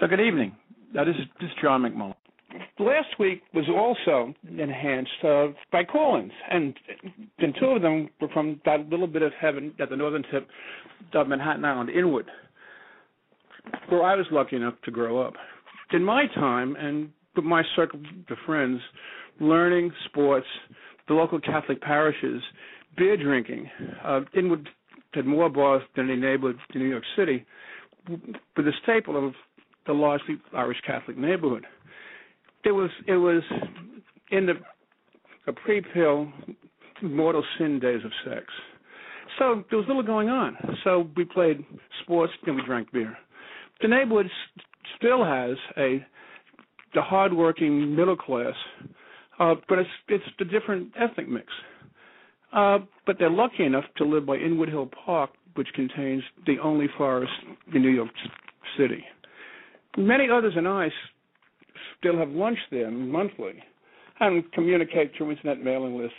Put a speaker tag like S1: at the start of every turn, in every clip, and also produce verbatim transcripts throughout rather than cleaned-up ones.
S1: So good evening. Uh, this is this is John McMullen. Last week was also enhanced uh, by call-ins, and, and two of them were from that little bit of heaven at the northern tip of Manhattan Island, Inwood, where I was lucky enough to grow up. In my time, and with my circle of friends, learning, sports, the local Catholic parishes, beer drinking, uh, Inwood had more bars than any neighborhood in New York City, with a staple of the largely Irish Catholic neighborhood. It was it was in the a pre-pill mortal sin days of sex. So there was little going on. So we played sports and we drank beer. The neighborhood s- still has a the hardworking middle class, uh, but it's it's a different ethnic mix. Uh, but they're lucky enough to live by Inwood Hill Park, which contains the only forest in New York City. Many others and I still have lunch there monthly and communicate through internet mailing lists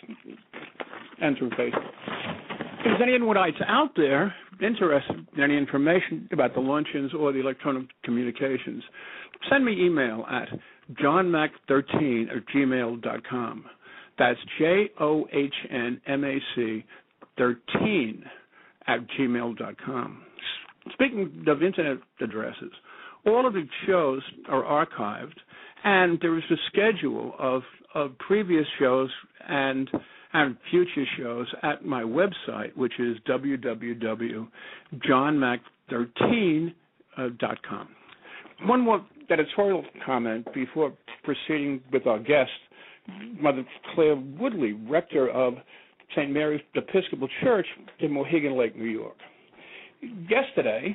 S1: and through Facebook. If there's any Inwoodites out there interested in any information about the luncheons or the electronic communications, send me email at john mac thirteen at gmail dot com. That's J O H N M A C thirteen at gmail dot com. Speaking of internet addresses, all of the shows are archived, and there is a schedule of, of previous shows and and future shows at my website, which is w w w dot john mac thirteen dot com. One more editorial comment before proceeding with our guest, Mother Claire Woodley, rector of Saint Mary's Episcopal Church in Mohegan Lake, New York. Yesterday,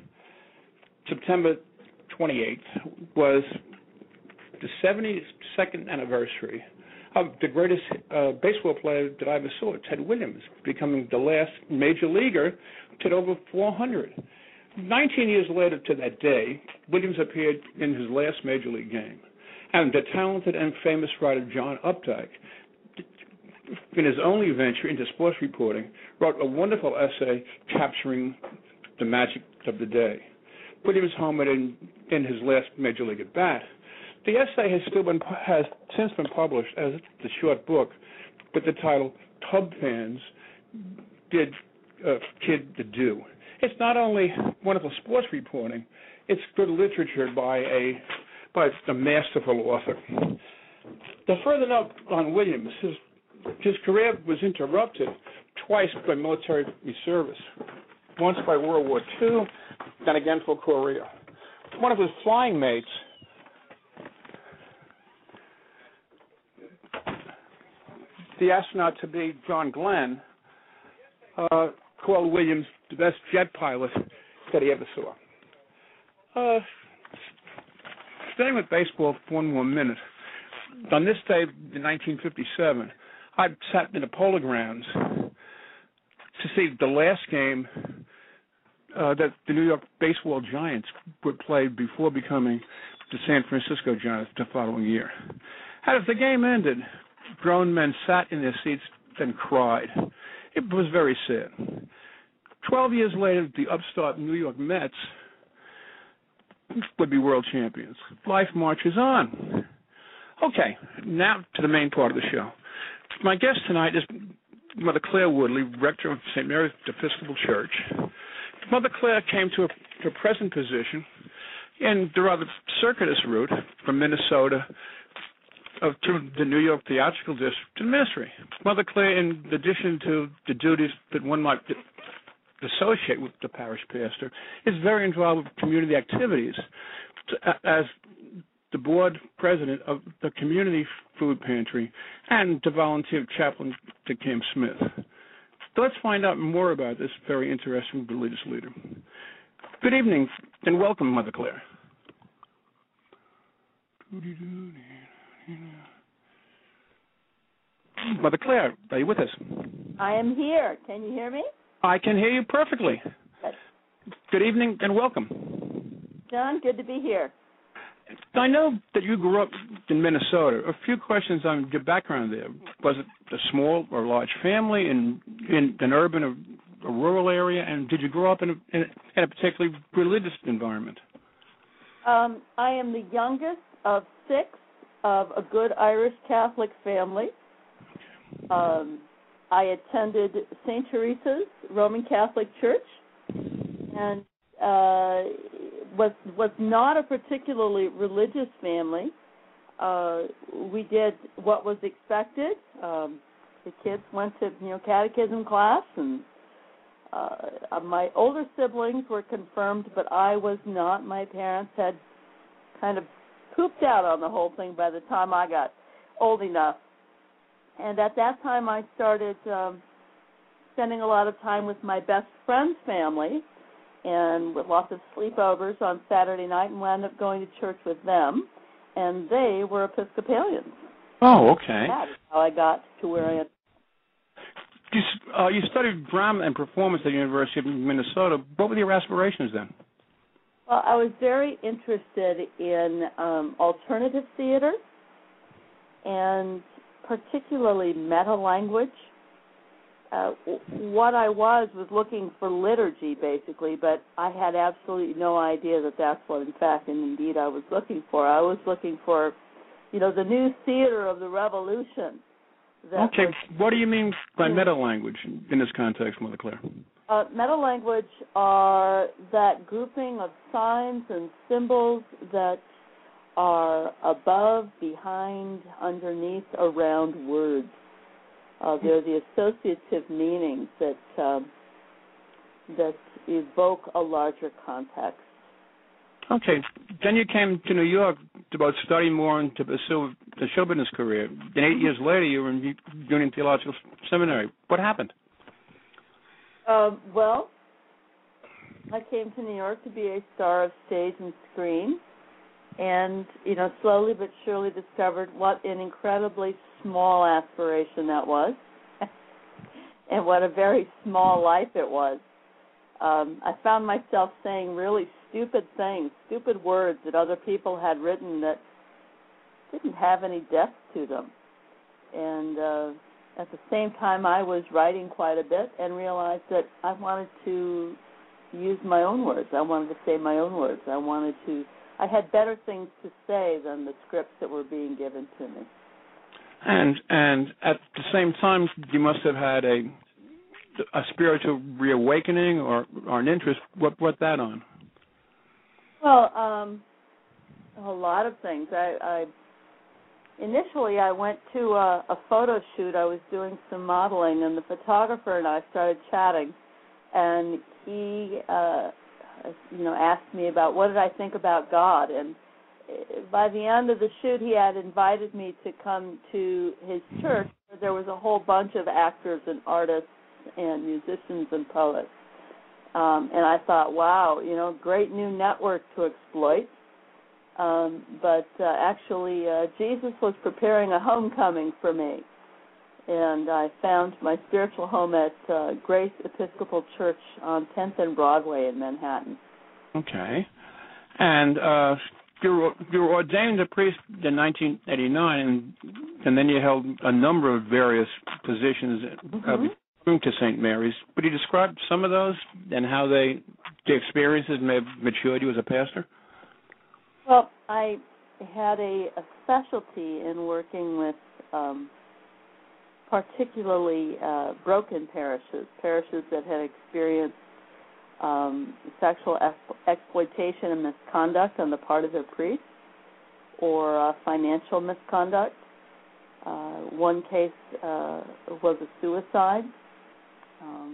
S1: September twenty-eighth, was the seventy-second anniversary of the greatest uh, baseball player that I ever saw, Ted Williams, becoming the last major leaguer to hit over four hundred. Nineteen years later to that day, Williams appeared in his last major league game. And the talented and famous writer John Updike, in his only venture into sports reporting, wrote a wonderful essay capturing the magic of the day. Williams homered in, in his last major league at bat. The essay has still been has since been published as the short book with the title "Cub Fans Did uh, Kid the Do." It's not only wonderful sports reporting; it's good literature by a by a masterful author. The further note on Williams, his his career was interrupted twice by military service, once by World War Two, then again for Korea. One of his flying mates, the astronaut to be John Glenn, uh, called Williams the best jet pilot that he ever saw. Uh, staying with baseball for one more minute. On this day in nineteen fifty-seven, I sat in the Polo Grounds to see the last game uh, that the New York baseball Giants would play before becoming the San Francisco Giants the following year. And as the game ended, grown men sat in their seats and cried. It was very sad. Twelve years later, the upstart New York Mets would be world champions. Life marches on. Okay, now to the main part of the show. My guest tonight is Mother Claire Woodley, rector of Saint Mary's Episcopal Church. Mother Claire came to her present position in the rather circuitous route from Minnesota of, to the New York Theatrical District to ministry. Mother Claire, in addition to the duties that one might associate with the parish pastor, is very involved with community activities as the board president of the Community Food Pantry and the volunteer chaplain to Camp Smith. So let's find out more about this very interesting religious leader. Good evening and welcome, Mother Claire. Mother Claire, are you with us?
S2: I am here. Can you hear me?
S1: I can hear you perfectly.
S2: Good,
S1: Good evening and welcome.
S2: John, good to be here.
S1: I know that you grew up in Minnesota. A few questions on your background there. Was it a small or large family in, in an urban or a rural area? And did you grow up in a, in a, in a particularly religious environment?
S2: Um, I am the youngest of six of a good Irish Catholic family. Um, I attended Saint Teresa's Roman Catholic Church, and uh, was was not a particularly religious family. Uh, we did what was expected. Um, the kids went to you know catechism class, and uh, my older siblings were confirmed, but I was not. My parents had kind of pooped out on the whole thing by the time I got old enough. And at that time, I started um, spending a lot of time with my best friend's family, and with lots of sleepovers on Saturday night, and wound up going to church with them. And they were Episcopalians.
S1: Oh, okay.
S2: That is how I got to where I am.
S1: You, uh, you studied drama and performance at the University of Minnesota. What were your aspirations then?
S2: Well, I was very interested in um, alternative theater, and particularly meta-language. Uh, what I was was looking for liturgy, basically, but I had absolutely no idea that that's what, in fact, and indeed I was looking for. I was looking for, you know, the new theater of the revolution. That
S1: okay,
S2: was,
S1: what do you mean by meta-language in this context, Mother Claire?
S2: Uh, meta-language are that grouping of signs and symbols that are above, behind, underneath, around words. Uh, they're the associative meanings that um, that evoke a larger context.
S1: Okay. Then you came to New York to both study more and to pursue a show business career. Then eight years later, you were in Union Theological Seminary. What happened?
S2: Uh, well, I came to New York to be a star of stage and screen. And, you know, slowly but surely discovered what an incredibly small aspiration that was and what a very small life it was. Um, I found myself saying really stupid things, stupid words that other people had written that didn't have any depth to them. And uh, at the same time, I was writing quite a bit and realized that I wanted to use my own words. I wanted to say my own words. I wanted to I had better things to say than the scripts that were being given to me.
S1: And and at the same time, you must have had a a spiritual reawakening or, or an interest. What brought that on?
S2: Well, um, a lot of things. I, I initially I went to a, a photo shoot. I was doing some modeling, and the photographer and I started chatting, and he. Uh, you know, asked me about what did I think about God. And by the end of the shoot, he had invited me to come to his church. There was a whole bunch of actors and artists and musicians and poets. Um, and I thought, wow, you know, great new network to exploit. Um, but uh, actually, uh, Jesus was preparing a homecoming for me. And I found my spiritual home at uh, Grace Episcopal Church on tenth and Broadway in Manhattan. Okay.
S1: And uh, you, were, you were ordained a priest in nineteen eighty-nine, and, and then you held a number of various positions mm-hmm. uh, to Saint Mary's. Would you describe some of those and how they, the experiences may have matured you as a pastor?
S2: Well, I had a, a specialty in working with um, particularly uh, broken parishes, parishes that had experienced um, sexual ex- exploitation and misconduct on the part of their priests, or uh, financial misconduct. Uh, one case uh, was a suicide. Um,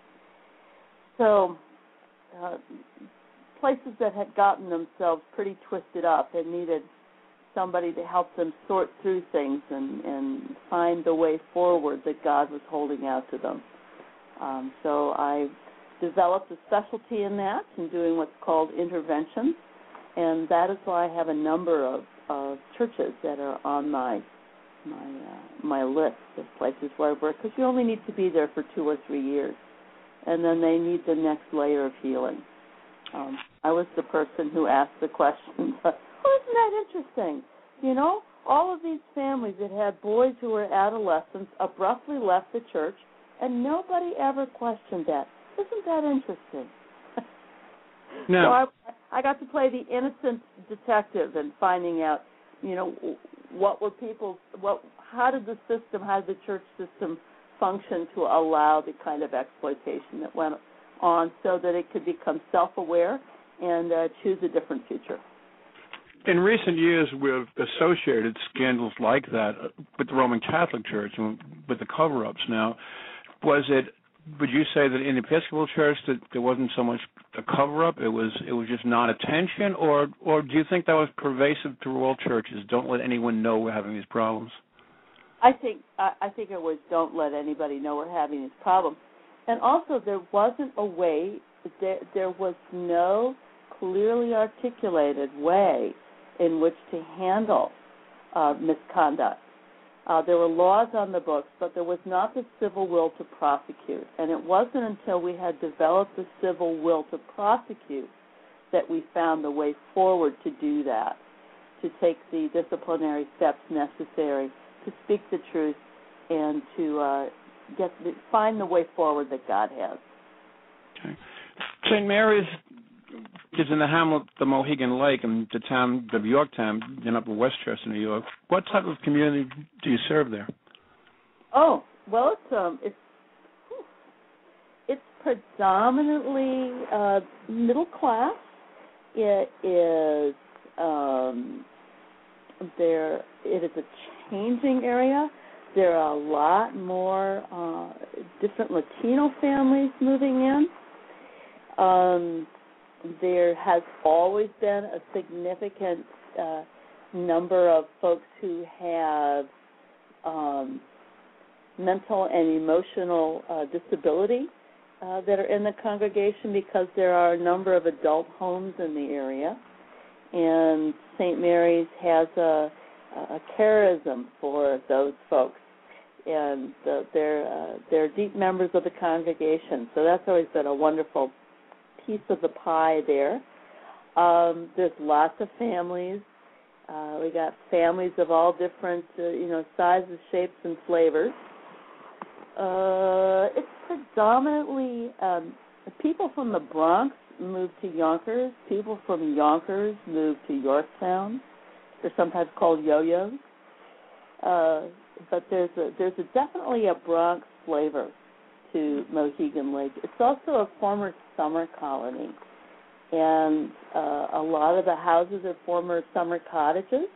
S2: so uh, places that had gotten themselves pretty twisted up and needed somebody to help them sort through things and, and find the way forward that God was holding out to them. Um, so I developed a specialty in that, in doing what's called intervention, and that is why I have a number of, of churches that are on my my uh, my list of places where I work, because you only need to be there for two or three years, and then they need the next layer of healing. Um, I was the person who asked the questions. Oh, isn't that interesting? You know, all of these families that had boys who were adolescents abruptly left the church, and nobody ever questioned that. Isn't that interesting?
S1: No.
S2: So I, I got to play the innocent detective and finding out, you know, what were people, what, how did the system, how did the church system function to allow the kind of exploitation that went on, so that it could become self-aware and uh, choose a different future.
S1: In recent years, we've associated scandals like that with the Roman Catholic Church and with the cover-ups. Now, was it, would you say that in the Episcopal Church that there wasn't so much a cover-up, it was it was just non-attention, or or do you think that was pervasive through all churches? Don't let anyone know we're having these problems.
S2: I think I, I think it was don't let anybody know we're having these problems. And also there wasn't a way, there, there was no clearly articulated way in which to handle uh, misconduct. Uh, there were laws on the books, but there was not the civil will to prosecute. And it wasn't until we had developed the civil will to prosecute that we found the way forward to do that, to take the disciplinary steps necessary to speak the truth and to uh, get the, find the way forward that God has.
S1: Okay. Saint Mary's is in the hamlet of Mohegan Lake in the town of Yorktown in Upper Westchester, New York. What type of community do you serve there?
S2: Oh, well, it's um, it's it's predominantly uh, middle class. It is um, there. It is a changing area. There are a lot more uh, different Latino families moving in. Um, there has always been a significant uh, number of folks who have um, mental and emotional uh, disability uh, that are in the congregation, because there are a number of adult homes in the area, and Saint Mary's has a, a charism for those folks, and uh, they're uh, they're deep members of the congregation. So that's always been a wonderful piece of the pie there. Um, there's lots of families. Uh, we got families of all different, uh, you know, sizes, shapes, and flavors. Uh, it's predominantly um, people from the Bronx move to Yonkers. People from Yonkers move to Yorktown. They're sometimes called yo-yos. Uh, but there's a, there's a definitely a Bronx flavor to Mohegan Lake. It's also a former summer colony, and uh, a lot of the houses are former summer cottages,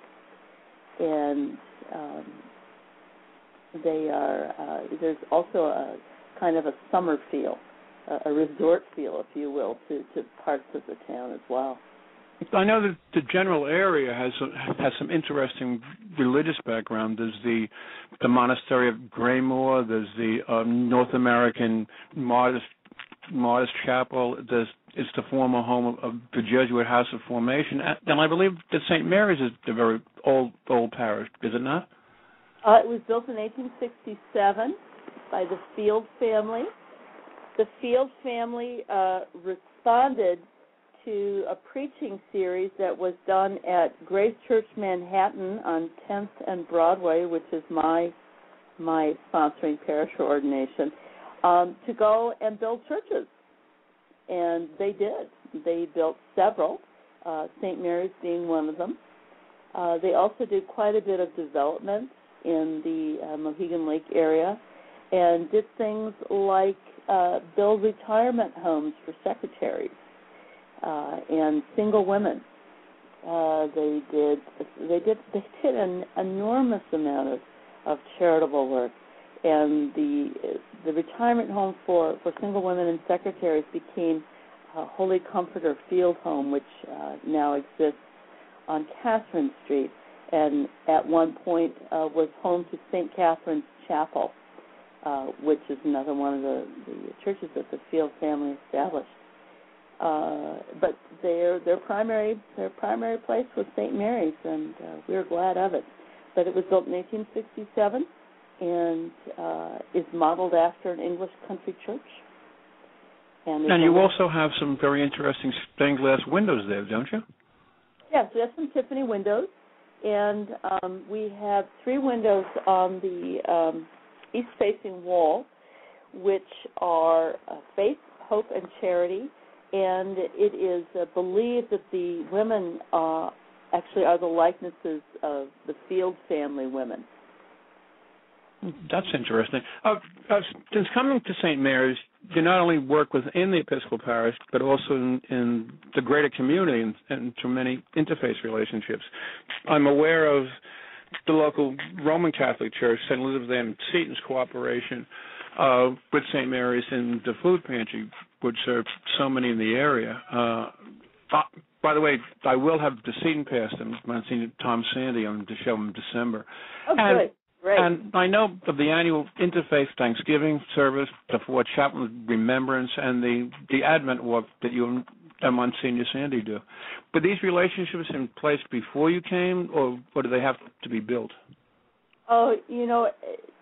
S2: and um, they are. Uh, there's also a kind of a summer feel, a, a resort feel, if you will, to, to parts of the town as well.
S1: I know that the general area has has some interesting religious background. There's the the monastery of Graymoor. There's the um, North American Modest Modest Chapel. There's it's the former home of, of the Jesuit House of Formation. And I believe that Saint Mary's is a very old old parish, is it not?
S2: Uh, it was built in eighteen sixty-seven by the Field family. The Field family uh, responded to a preaching series that was done at Grace Church Manhattan on tenth and Broadway, which is my my sponsoring parish ordination, um, to go and build churches. And they did. They built several, uh, Saint Mary's being one of them. Uh, they also did quite a bit of development in the uh, Mohegan Lake area, and did things like uh, build retirement homes for secretaries. Uh, and single women. Uh, they did they did they did an enormous amount of, of charitable work, and the the retirement home for, for single women and secretaries became uh, Holy Comforter Field Home, which uh, now exists on Catherine Street, and at one point uh, was home to Saint Catherine's Chapel, uh, which is another one of the, the churches that the Field family established. Uh, but their their primary their primary place was Saint Mary's, and uh, we were glad of it. But it was built in eighteen sixty-seven, and uh, is modeled after an English country church. And,
S1: and you also have some very interesting stained glass windows there, don't you?
S2: Yes, we have some Tiffany windows, and um, we have three windows on the um, east-facing wall, which are uh, faith, hope, and charity. and it is uh, believed that the women uh, actually are the likenesses of the Field family women.
S1: That's interesting. Uh, uh, since coming to Saint Mary's, you not only work within the Episcopal parish, but also in, in the greater community and, and through many interfaith relationships. I'm aware of the local Roman Catholic Church, Saint Elizabeth Ann Seton's cooperation uh, with Saint Mary's in the food pantry, which serves so many in the area. Uh, uh, by the way, I will have the Seton pastor, Monsignor Tom Sandy, on the show in December.
S2: Oh,
S1: and,
S2: good. Great.
S1: And I know of the annual Interfaith Thanksgiving service, the Fort Chaplain Remembrance, and the, the Advent Walk that you and Monsignor Sandy do. Were these relationships in place before you came, or, or do they have to be built?
S2: Oh, you know,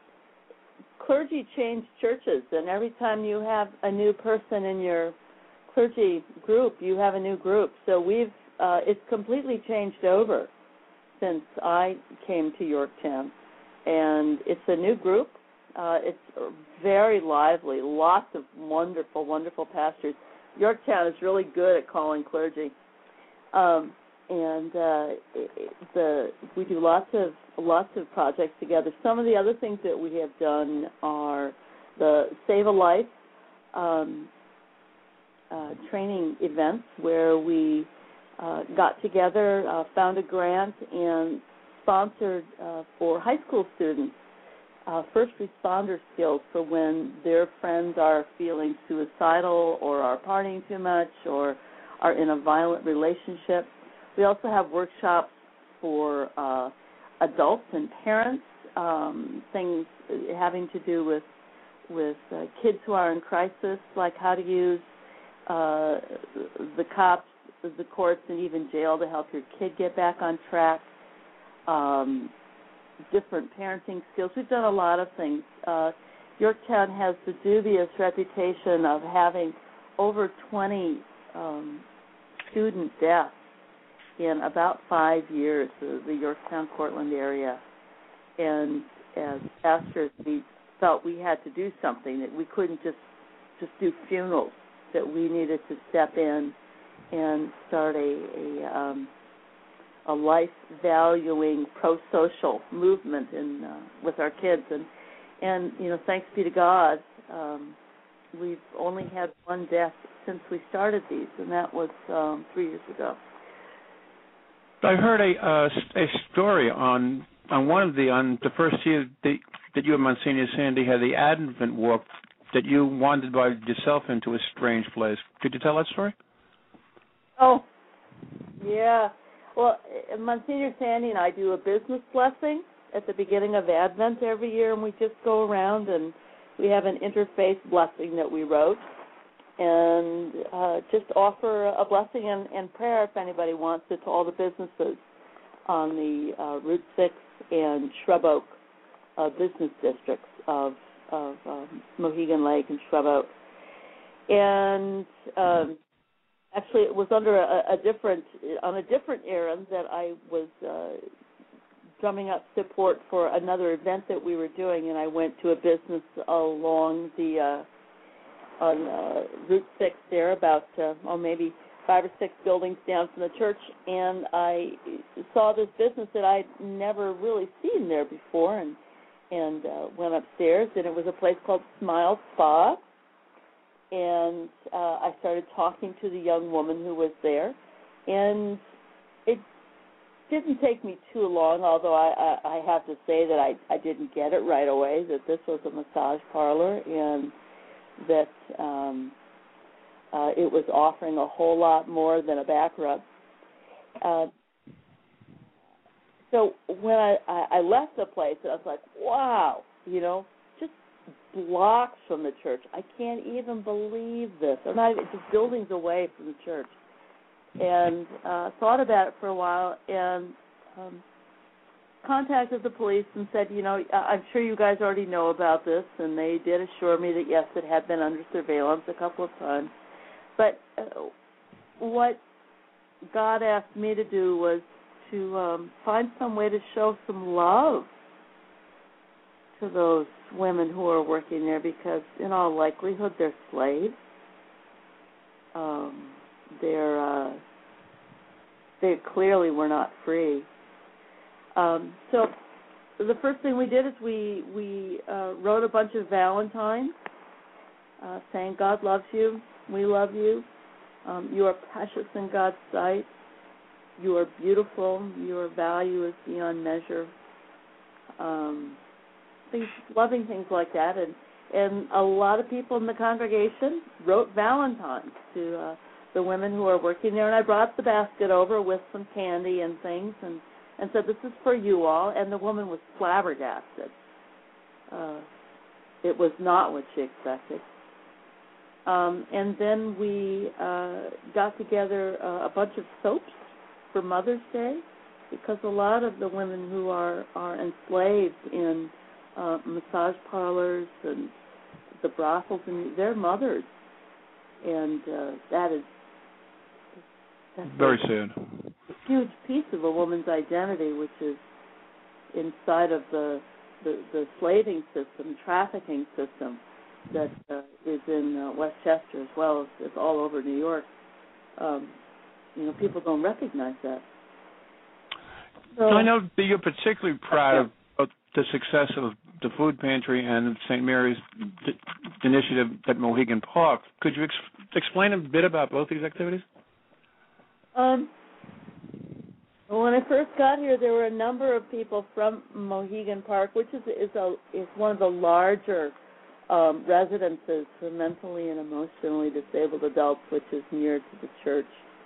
S2: clergy change churches, and every time you have a new person in your clergy group, you have a new group. So we've uh, it's completely changed over since I came to Yorktown. And it's a new group. Uh, it's very lively, lots of wonderful, wonderful pastors. Yorktown is really good at calling clergy. Um, and uh, the we do lots of lots of projects together. Some of the other things that we have done are the Save a Life um, uh, training events where we uh, got together, uh, found a grant, and sponsored uh, for high school students uh, first responder skills for when their friends are feeling suicidal or are partying too much or are in a violent relationship. We also have workshops for uh, adults and parents, um, things having to do with with uh, kids who are in crisis, like how to use uh, the cops, the courts, and even jail to help your kid get back on track. Um, different parenting skills. We've done a lot of things. Uh, Yorktown has the dubious reputation of having over twenty um, student deaths in about five years, the, the Yorktown-Cortland area. And as pastors, we felt we had to do something, that we couldn't just, just do funerals, that we needed to step in and start a, a um, a life-valuing, pro-social movement in uh, with our kids. And, and, you know, thanks be to God, um, we've only had one death since we started these, and that was um, three years ago.
S1: I heard a uh, a story on on one of the on the first year that, that you and Monsignor Sandy had the Advent Walk that you wandered by yourself into a strange place. Could you tell that story?
S2: Oh, yeah. Well, Monsignor Sandy and I do a business blessing at the beginning of Advent every year, and we just go around and we have an interfaith blessing that we wrote, and uh, just offer a blessing and, and prayer if anybody wants it to all the businesses on the uh, Route six and Shrub Oak uh, business districts of, of um, Mohegan Lake and Shrub Oak. And um, actually, it was under a, a different, on a different errand that I was uh, drumming up support for another event that we were doing, and I went to a business along the, uh, on uh, Route six there, about, uh, oh, maybe five or six buildings down from the church, and I saw this business that I'd never really seen there before, and, and uh, went upstairs, and it was a place called Smile Spa. And uh, I started talking to the young woman who was there, and it didn't take me too long, although I, I, I have to say that I, I didn't get it right away, that this was a massage parlor and that um, uh, it was offering a whole lot more than a back rub. Uh, so when I, I, I left the place, I was like, wow, you know, just blocks from the church. I can't even believe this. I'm not even, just buildings away from the church. And uh, thought about it for a while and um, contacted the police and said, you know, I'm sure you guys already know about this. And they did assure me that, yes, it had been under surveillance a couple of times. But uh, what God asked me to do was to um, find some way to show some love to those women who are working there, because in all likelihood they're slaves. Um, they're uh, they clearly were not free. Um, so the first thing we did is we we uh, wrote a bunch of valentines uh, saying God loves you, we love you, um, you are precious in God's sight, you are beautiful, your value is beyond measure. Um, things, loving things like that, and and a lot of people in the congregation wrote valentines to uh, the women who are working there, and I brought the basket over with some candy and things, and, and said, this is for you all, and the woman was flabbergasted. Uh, it was not what she expected. Um, and then we uh, got together uh, a bunch of soaps for Mother's Day, because a lot of the women who are, are enslaved in uh, massage parlors and the brothels, and they're mothers, and uh, that is that's
S1: very
S2: a,
S1: sad.
S2: A huge piece of a woman's identity, which is inside of the the, the slaving system, trafficking system that uh, is in uh, Westchester as well as, as all over New York. Um, you know, people don't recognize that. So,
S1: I know that you're particularly proud of, of the success of the food pantry and Saint Mary's d- initiative at Mohegan Park. Could you ex- explain a bit about both these activities?
S2: Um, well, when I first got here, there were a number of people from Mohegan Park, which is is a is one of the larger um, residences for mentally and emotionally disabled adults, which is near to the church.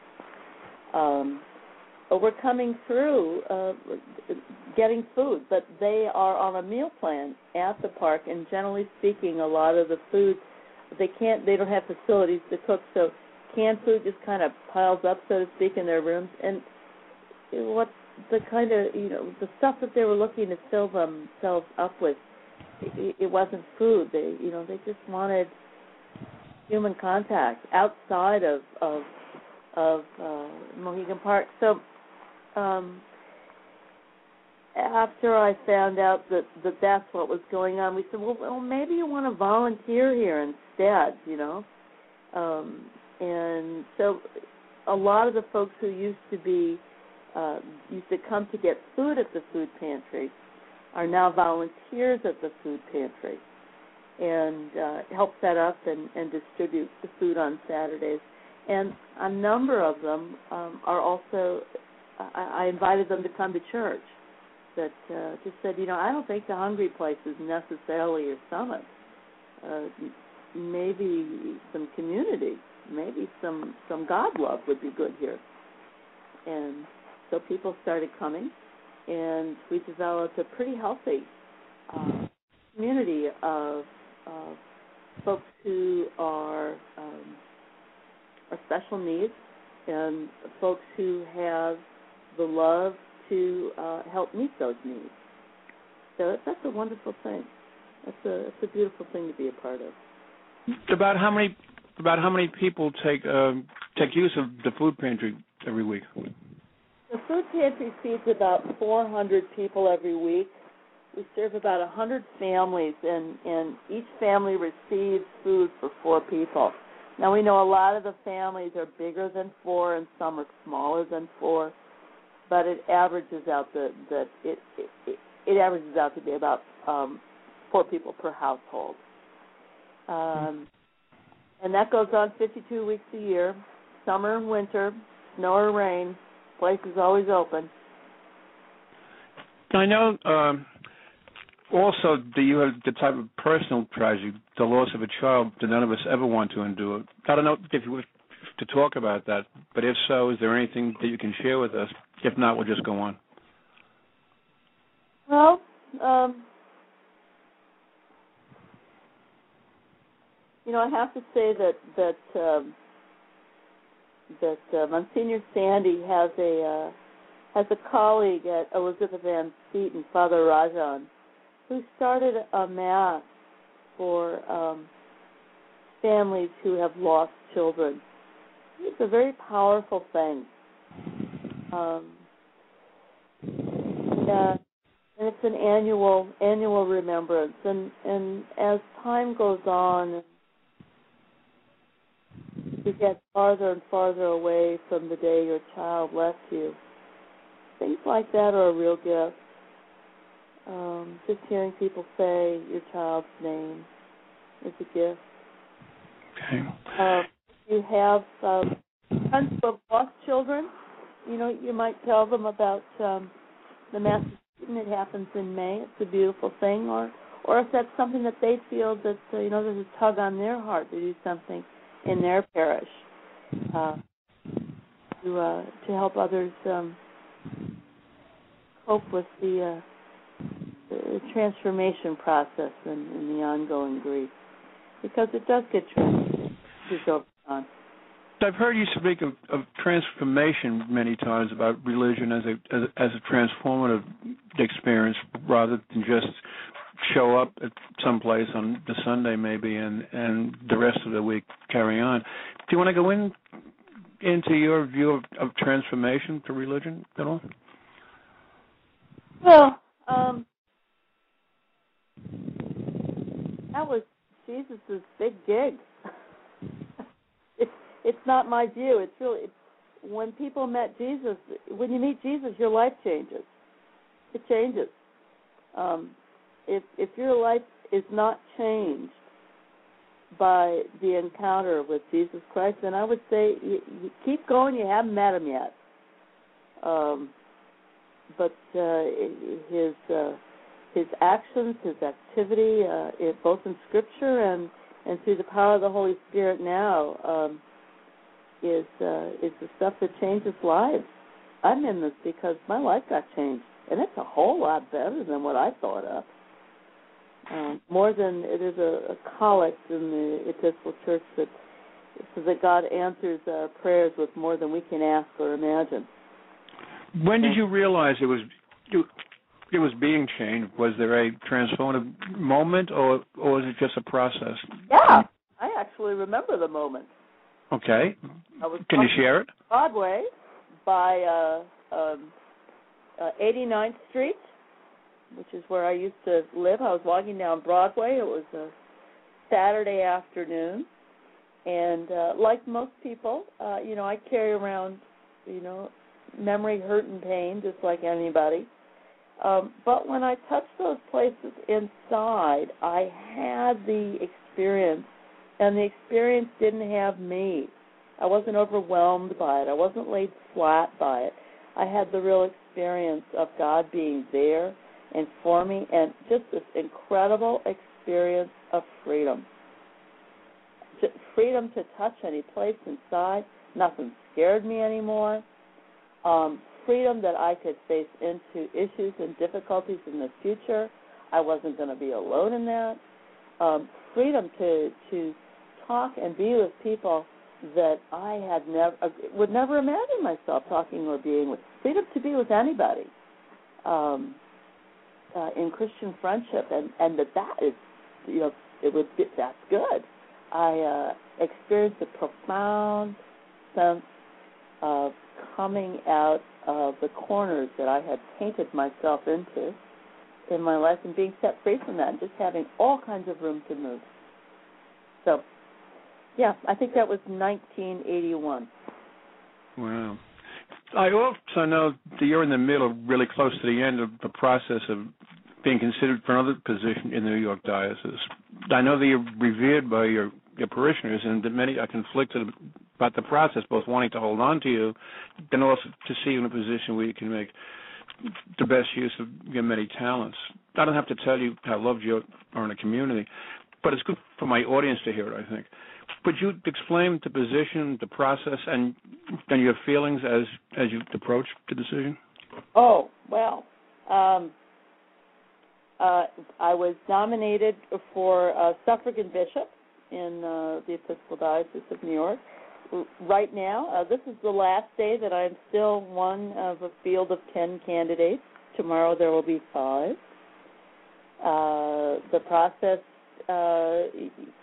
S2: Um, But we're coming through uh, getting food, but they are on a meal plan at the park, and generally speaking, a lot of the food, they can't, they don't have facilities to cook, so canned food just kind of piles up, so to speak, in their rooms. And what the kind of, you know, the stuff that they were looking to fill themselves up with, it, it wasn't food. They, you know, they just wanted human contact outside of of, of uh, Mohegan Park. So. Um, after I found out that, that that's what was going on, we said, well, well, maybe you want to volunteer here instead, you know. Um, and so a lot of the folks who used to be, uh, used to come to get food at the food pantry are now volunteers at the food pantry and uh, help set up and, and distribute the food on Saturdays. And a number of them um, are also... I invited them to come to church, that uh, just said, you know, I don't think the hungry place is necessarily your summit. Uh, maybe some community, maybe some, some God love would be good here. And so people started coming, and we developed a pretty healthy uh, community of, of folks who are, um, are special needs and folks who have the love to uh, help meet those needs. So that's a wonderful thing. That's a it's a beautiful thing to be a part of.
S1: About how many about how many people take uh, take use of the food pantry every week?
S2: The food pantry feeds about four hundred people every week. We serve about one hundred families, and, and each family receives food for four people. Now, we know a lot of the families are bigger than four, and some are smaller than four. But it averages out that that it, it it averages out to be about um, four people per household, um, and that goes on fifty-two weeks a year, summer and winter, snow or rain. Place is always open.
S1: I know. Um, also, that you have the type of personal tragedy, the loss of a child, that none of us ever want to endure. I don't know if you wish to talk about that, but if so, is there anything that you can share with us? If not, we'll just go on.
S2: Well, um, you know, I have to say that that um, that uh, Monsignor Sandy has a uh, has a colleague at Elizabeth Van Seton, Father Rajan, who started a mass for um, families who have lost children. It's a very powerful thing. Um, yeah, and it's an annual annual remembrance, and, and as time goes on, you get farther and farther away from the day your child left you. Things like that are a real gift. Um, just hearing people say your child's name is a gift.
S1: Okay.
S2: Uh, you have um, friends who have lost children. You know, you might tell them about um, the mass shooting. It happens in May. It's a beautiful thing. Or, or if that's something that they feel that uh, you know, there's a tug on their heart to do something in their parish uh, to uh, to help others um, cope with the, uh, the transformation process and, and the ongoing grief, because it does get transformed over time.
S1: I've heard you speak of, of transformation many times, about religion as a, as a as a transformative experience rather than just show up at some place on the Sunday maybe and, and the rest of the week carry on. Do you want to go in into your view of, of transformation to religion at all?
S2: Well, um, that was Jesus' big gig. it's it's not my view. It's really it's, when people met Jesus. When you meet Jesus, your life changes. It changes. Um, if if your life is not changed by the encounter with Jesus Christ, then I would say you, you keep going. You haven't met him yet. Um, but uh, his uh, his actions, his activity, uh, it, both in Scripture and, and through the power of the Holy Spirit now, um, is uh, is the stuff that changes lives. I'm in this because my life got changed, and it's a whole lot better than what I thought of. Um, more than there's a, a collect in the Episcopal Church that says that God answers our prayers with more than we can ask or imagine.
S1: When did you realize it was it was being changed? Was there a transformative moment, or or was it just a process?
S2: Yeah, I actually remember the moment.
S1: Okay.
S2: I was
S1: Can you share it?
S2: Broadway by uh, um, uh, eighty-ninth Street, which is where I used to live. I was walking down Broadway. It was a Saturday afternoon, and uh, like most people, uh, you know, I carry around, you know, memory, hurt, and pain, just like anybody. Um, but when I touched those places inside, I had the experience, and the experience didn't have me. I wasn't overwhelmed by it. I wasn't laid flat by it. I had the real experience of God being there and for me, and just this incredible experience of freedom. Just freedom to touch any place inside. Nothing scared me anymore. Um, freedom that I could face into issues and difficulties in the future. I wasn't going to be alone in that. Um, freedom to to talk and be with people that I had never would never imagine myself talking or being with. Freedom to be with anybody um, uh, in Christian friendship, and, and that that is, you know, it would be, that's good. I uh, experienced a profound sense of coming out of the corners that I had painted myself into in my life and being set free from that and just having all kinds of room to move. So, yeah, I think that was nineteen eighty-one.
S1: Wow. I also know that you're in the middle, really close to the end of the process of being considered for another position in the New York Diocese. I know that you're revered by your, your parishioners, and that many are conflicted about the process, both wanting to hold on to you and also to see you in a position where you can make the best use of your many talents. I don't have to tell you how loved you are in a community, but it's good for my audience to hear it, I think. Would you explain the position, the process, and and your feelings as as you approach the decision?
S2: Oh, well, um, uh, I was nominated for uh, suffragan bishop in uh, the Episcopal Diocese of New York. Right now, uh, this is the last day that I'm still one of a field of ten candidates. Tomorrow there will be five. Uh, the process, uh,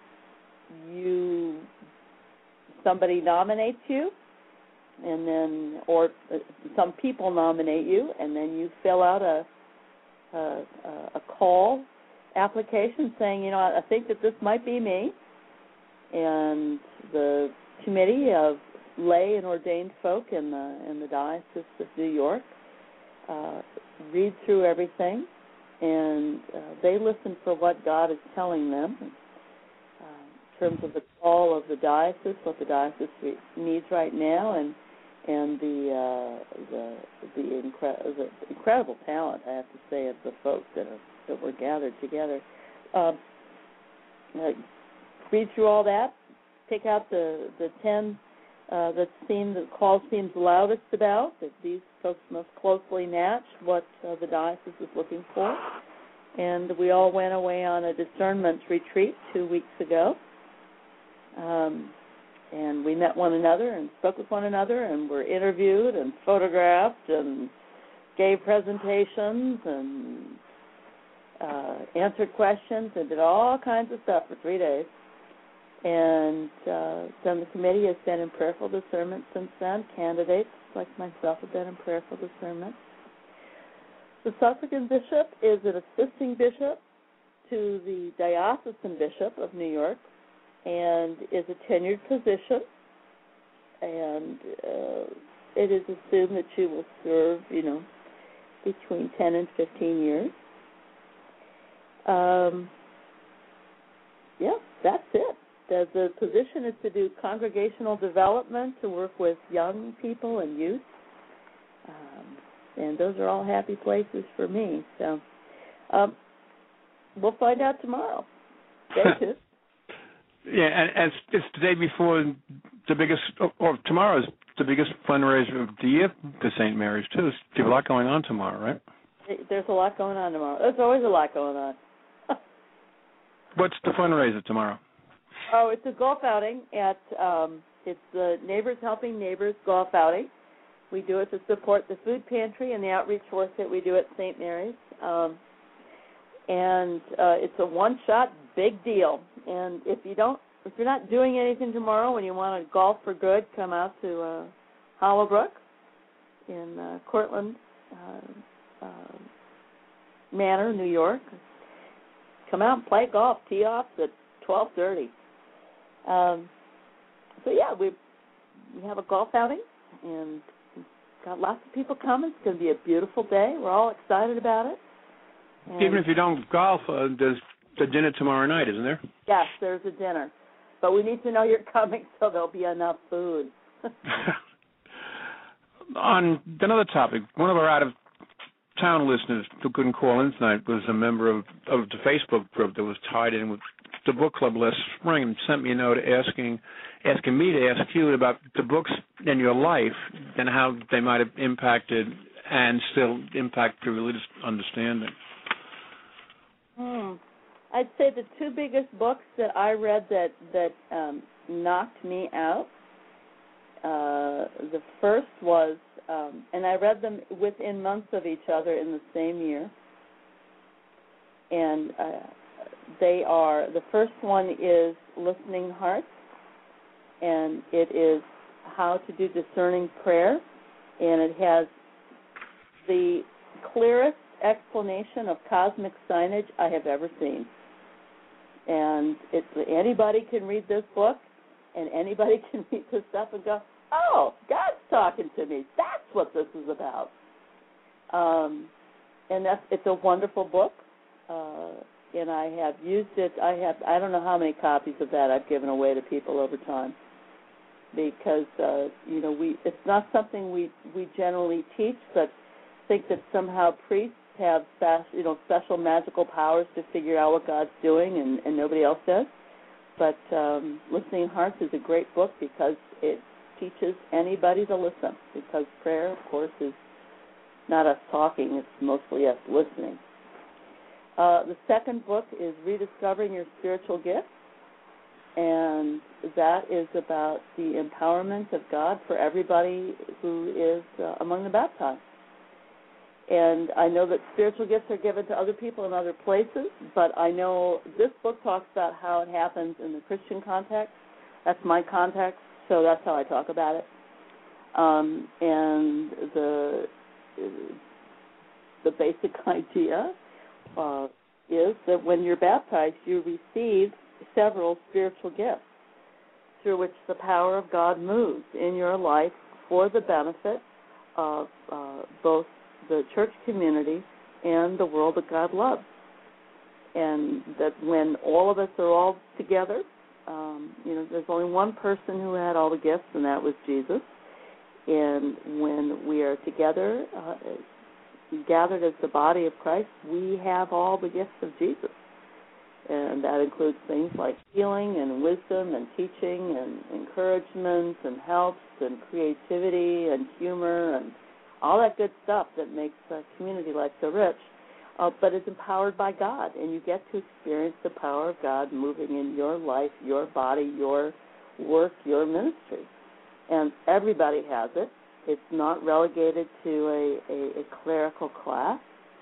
S2: you somebody nominates you, and then, or uh, some people nominate you, and then you fill out a a, a call application saying, you know, I think that this might be me, and the committee of lay and ordained folk in the in the Diocese of New York uh, read through everything, and uh, they listen for what God is telling them uh, in terms of the call of the diocese, what the diocese needs right now, and and the uh, the the, incre- the incredible talent, I have to say, of the folks that are that were gathered together. Uh, uh, read through all that, pick out the the ten uh, that seem the call seems loudest about, that these folks most closely match what uh, the diocese is looking for, and we all went away on a discernment retreat two weeks ago. Um, And we met one another and spoke with one another and were interviewed and photographed and gave presentations and uh, answered questions and did all kinds of stuff for three days. And uh, then the committee has been in prayerful discernment since then. Candidates like myself have been in prayerful discernment. The suffragan bishop is an assisting bishop to the diocesan bishop of New York, and is a tenured position, and uh, it is assumed that she will serve, you know, between ten and fifteen years. Um, yeah, that's it. The, the position is to do congregational development, to work with young people and youth, um, and those are all happy places for me. So um, we'll find out tomorrow. Stay tuned.
S1: Yeah, and, and it's the day before the biggest, or tomorrow is the biggest fundraiser of the year for Saint Mary's, too. There's a lot going on tomorrow, right?
S2: There's a lot going on tomorrow. There's always a lot going on.
S1: What's the fundraiser tomorrow?
S2: Oh, it's a golf outing at, um, it's the Neighbors Helping Neighbors golf outing. We do it to support the food pantry and the outreach work that we do at Saint Mary's. Um, and uh, it's a one-shot big deal. And if you don't, if you're not doing anything tomorrow and you want to golf for good, come out to uh, Hollowbrook in uh, Cortlandt uh, uh, Manor, New York. Come out and play golf. Tee off at twelve thirty. Um, so yeah, we we have a golf outing and we've got lots of people coming. It's going to be a beautiful day. We're all excited about it. And
S1: even if you don't golf, uh, there's the dinner tomorrow night, isn't there?
S2: Yes, there's a dinner. But we need to know you're coming so there'll be enough food.
S1: On another topic, one of our out-of-town listeners who couldn't call in tonight was a member of, of the Facebook group that was tied in with the book club last spring and sent me a note asking asking me to ask you about the books in your life and how they might have impacted and still impact your religious understanding.
S2: Hmm. I'd say the two biggest books that I read that, that um, knocked me out, uh, the first was, um, and I read them within months of each other in the same year, and uh, they are, the first one is Listening Hearts, and it is how to do discerning prayer, and it has the clearest explanation of cosmic signage I have ever seen. And it's, anybody can read this book, and anybody can read this stuff and go, oh, God's talking to me. That's what this is about. Um, and that's, it's a wonderful book, uh, and I have used it. I have I don't know how many copies of that I've given away to people over time, because uh, you know we it's not something we we generally teach, but think that somehow priests have you know special magical powers to figure out what God's doing and, and nobody else does. But um, Listening Hearts is a great book because it teaches anybody to listen, because prayer, of course, is not us talking, it's mostly us listening. Uh, the second book is Rediscovering Your Spiritual Gifts, and that is about the empowerment of God for everybody who is uh, among the baptized. And I know that spiritual gifts are given to other people in other places, but I know this book talks about how it happens in the Christian context. That's my context, so that's how I talk about it. Um, and the the basic idea uh, is that when you're baptized, you receive several spiritual gifts. through which the power of God moves in your life for the benefit of uh, both the church community and the world that God loves. And that when all of us are all together, um, you know, there's only one person who had all the gifts, and that was Jesus. And when we are together, uh, gathered as the body of Christ, we have all the gifts of Jesus. And that includes things like healing and wisdom and teaching and encouragement and helps and creativity and humor and all that good stuff that makes uh, community life so rich. Uh, but it's empowered by God, and you get to experience the power of God moving in your life, your body, your work, your ministry. And everybody has it. It's not relegated to a, a, a clerical class.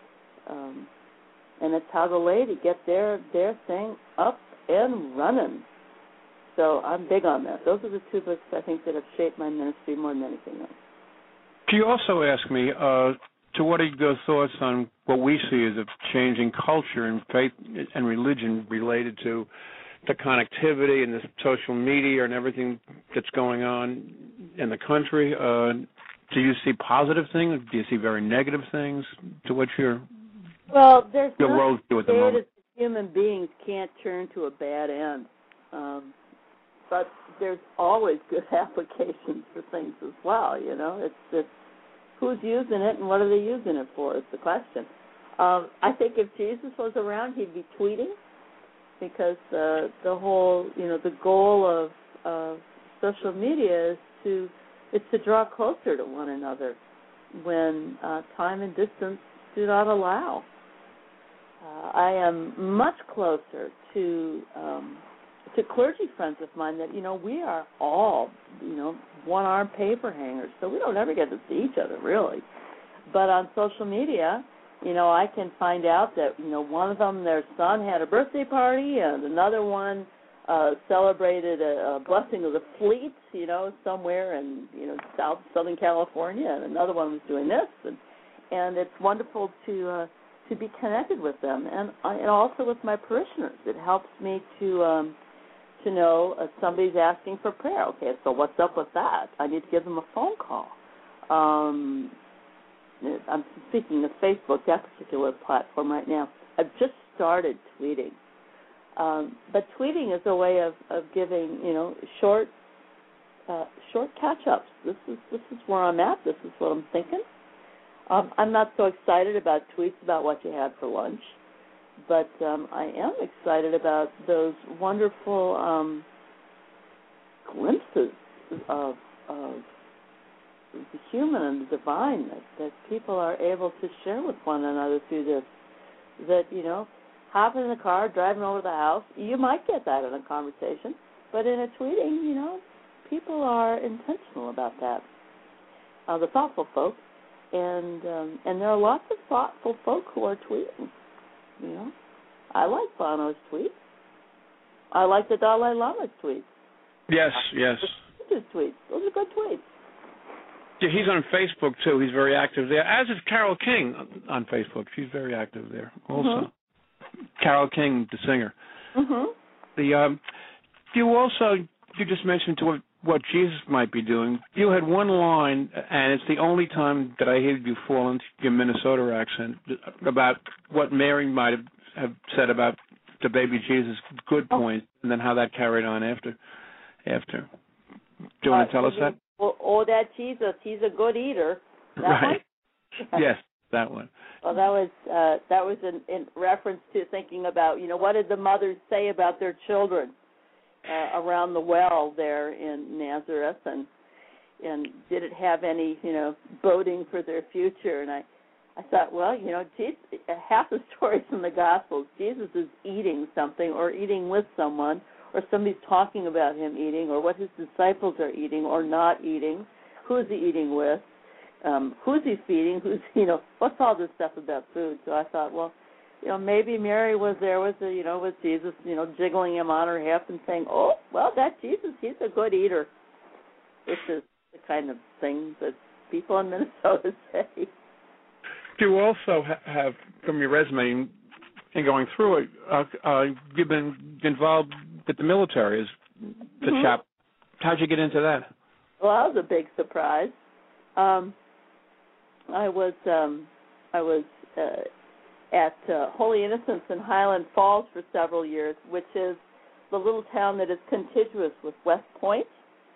S2: Um, and it's how the laity get their, their thing up and running. So I'm big on that. Those are the two books I think that have shaped my ministry more than anything else.
S1: Can you also ask me, uh, to what are your thoughts on what we see as a changing culture and faith and religion related to the connectivity and the social media and everything that's going on in the country? Uh, do you see positive things? Do you see very negative things? To what your
S2: well, there's
S1: your
S2: no
S1: world view at the moment?
S2: Human beings can't turn to a bad end, um, but there's always good applications for things as well. You know, it's it's who's using it and what are they using it for is the question. Um, I think if Jesus was around, he'd be tweeting, because uh, the whole, you know, the goal of, of social media is to is to draw closer to one another when uh, time and distance do not allow. Uh, I am much closer to um, to clergy friends of mine that, you know, we are all, you know, one-armed paper hangers, so we don't ever get to see each other, really. But on social media, you know, I can find out that, you know, one of them, their son had a birthday party, and another one uh, celebrated a, a blessing of the fleet, you know, somewhere in, you know, South Southern California, and another one was doing this, and and it's wonderful to uh, to be connected with them, and I, and also with my parishioners. It helps me to um, to know uh, somebody's asking for prayer. Okay, so what's up with that? I need to give them a phone call. Um, I'm speaking of Facebook, that particular platform right now. I've just started tweeting. Um, but tweeting is a way of, of giving, you know, short uh, short catch-ups. This is this is where I'm at. This is what I'm thinking. Um, I'm not so excited about tweets about what you had for lunch, but um, I am excited about those wonderful um, glimpses of, of the human and the divine that, that people are able to share with one another through this. That, you know, hopping in the car, driving over to the house, you might get that in a conversation, but in a tweeting, you know, people are intentional about that. Uh, the thoughtful folk, and um, and there are lots of thoughtful folk who are tweeting. You know, I like Bono's tweets. I like the Dalai Lama's tweets.
S1: Yes, yes.
S2: His tweets. Those are good tweets.
S1: Yeah, he's on Facebook, too. He's very active there, as is Carole King on Facebook. She's very active there also. Mm-hmm. Carole King, the singer.
S2: Mm-hmm.
S1: The um, you also, you just mentioned to what, what Jesus might be doing. You had one line, and it's the only time that I heard you fall into your Minnesota accent, about what Mary might have, have said about the baby Jesus, good point, oh. and then how that carried on after. after. Do you want to tell us that?
S2: Well, oh, that Jesus, he's a good eater. That
S1: right.
S2: one?
S1: Yes, that one.
S2: Well, that was uh, that was in, in reference to thinking about, you know, what did the mothers say about their children uh, around the well there in Nazareth, and and did it have any, you know, boding for their future? And I, I thought, well, you know, Jesus, half the stories in the Gospels, Jesus is eating something or eating with someone, or somebody's talking about him eating, or what his disciples are eating or not eating, who's he eating with, um, who's he feeding, who's, you know, what's all this stuff about food? So I thought, well, you know, maybe Mary was there with, the, you know, with Jesus, you know, jiggling him on her hip and saying, oh, well, that Jesus, he's a good eater. This is the kind of thing that people in Minnesota say.
S1: You also ha- have, from your resume and going through it, uh, uh, you've been involved with the military as the
S2: mm-hmm.
S1: chap How'd you get into that?
S2: Well, that was a big surprise. Um, I was um, I was uh, at uh, Holy Innocents in Highland Falls for several years, which is the little town that is contiguous with West Point.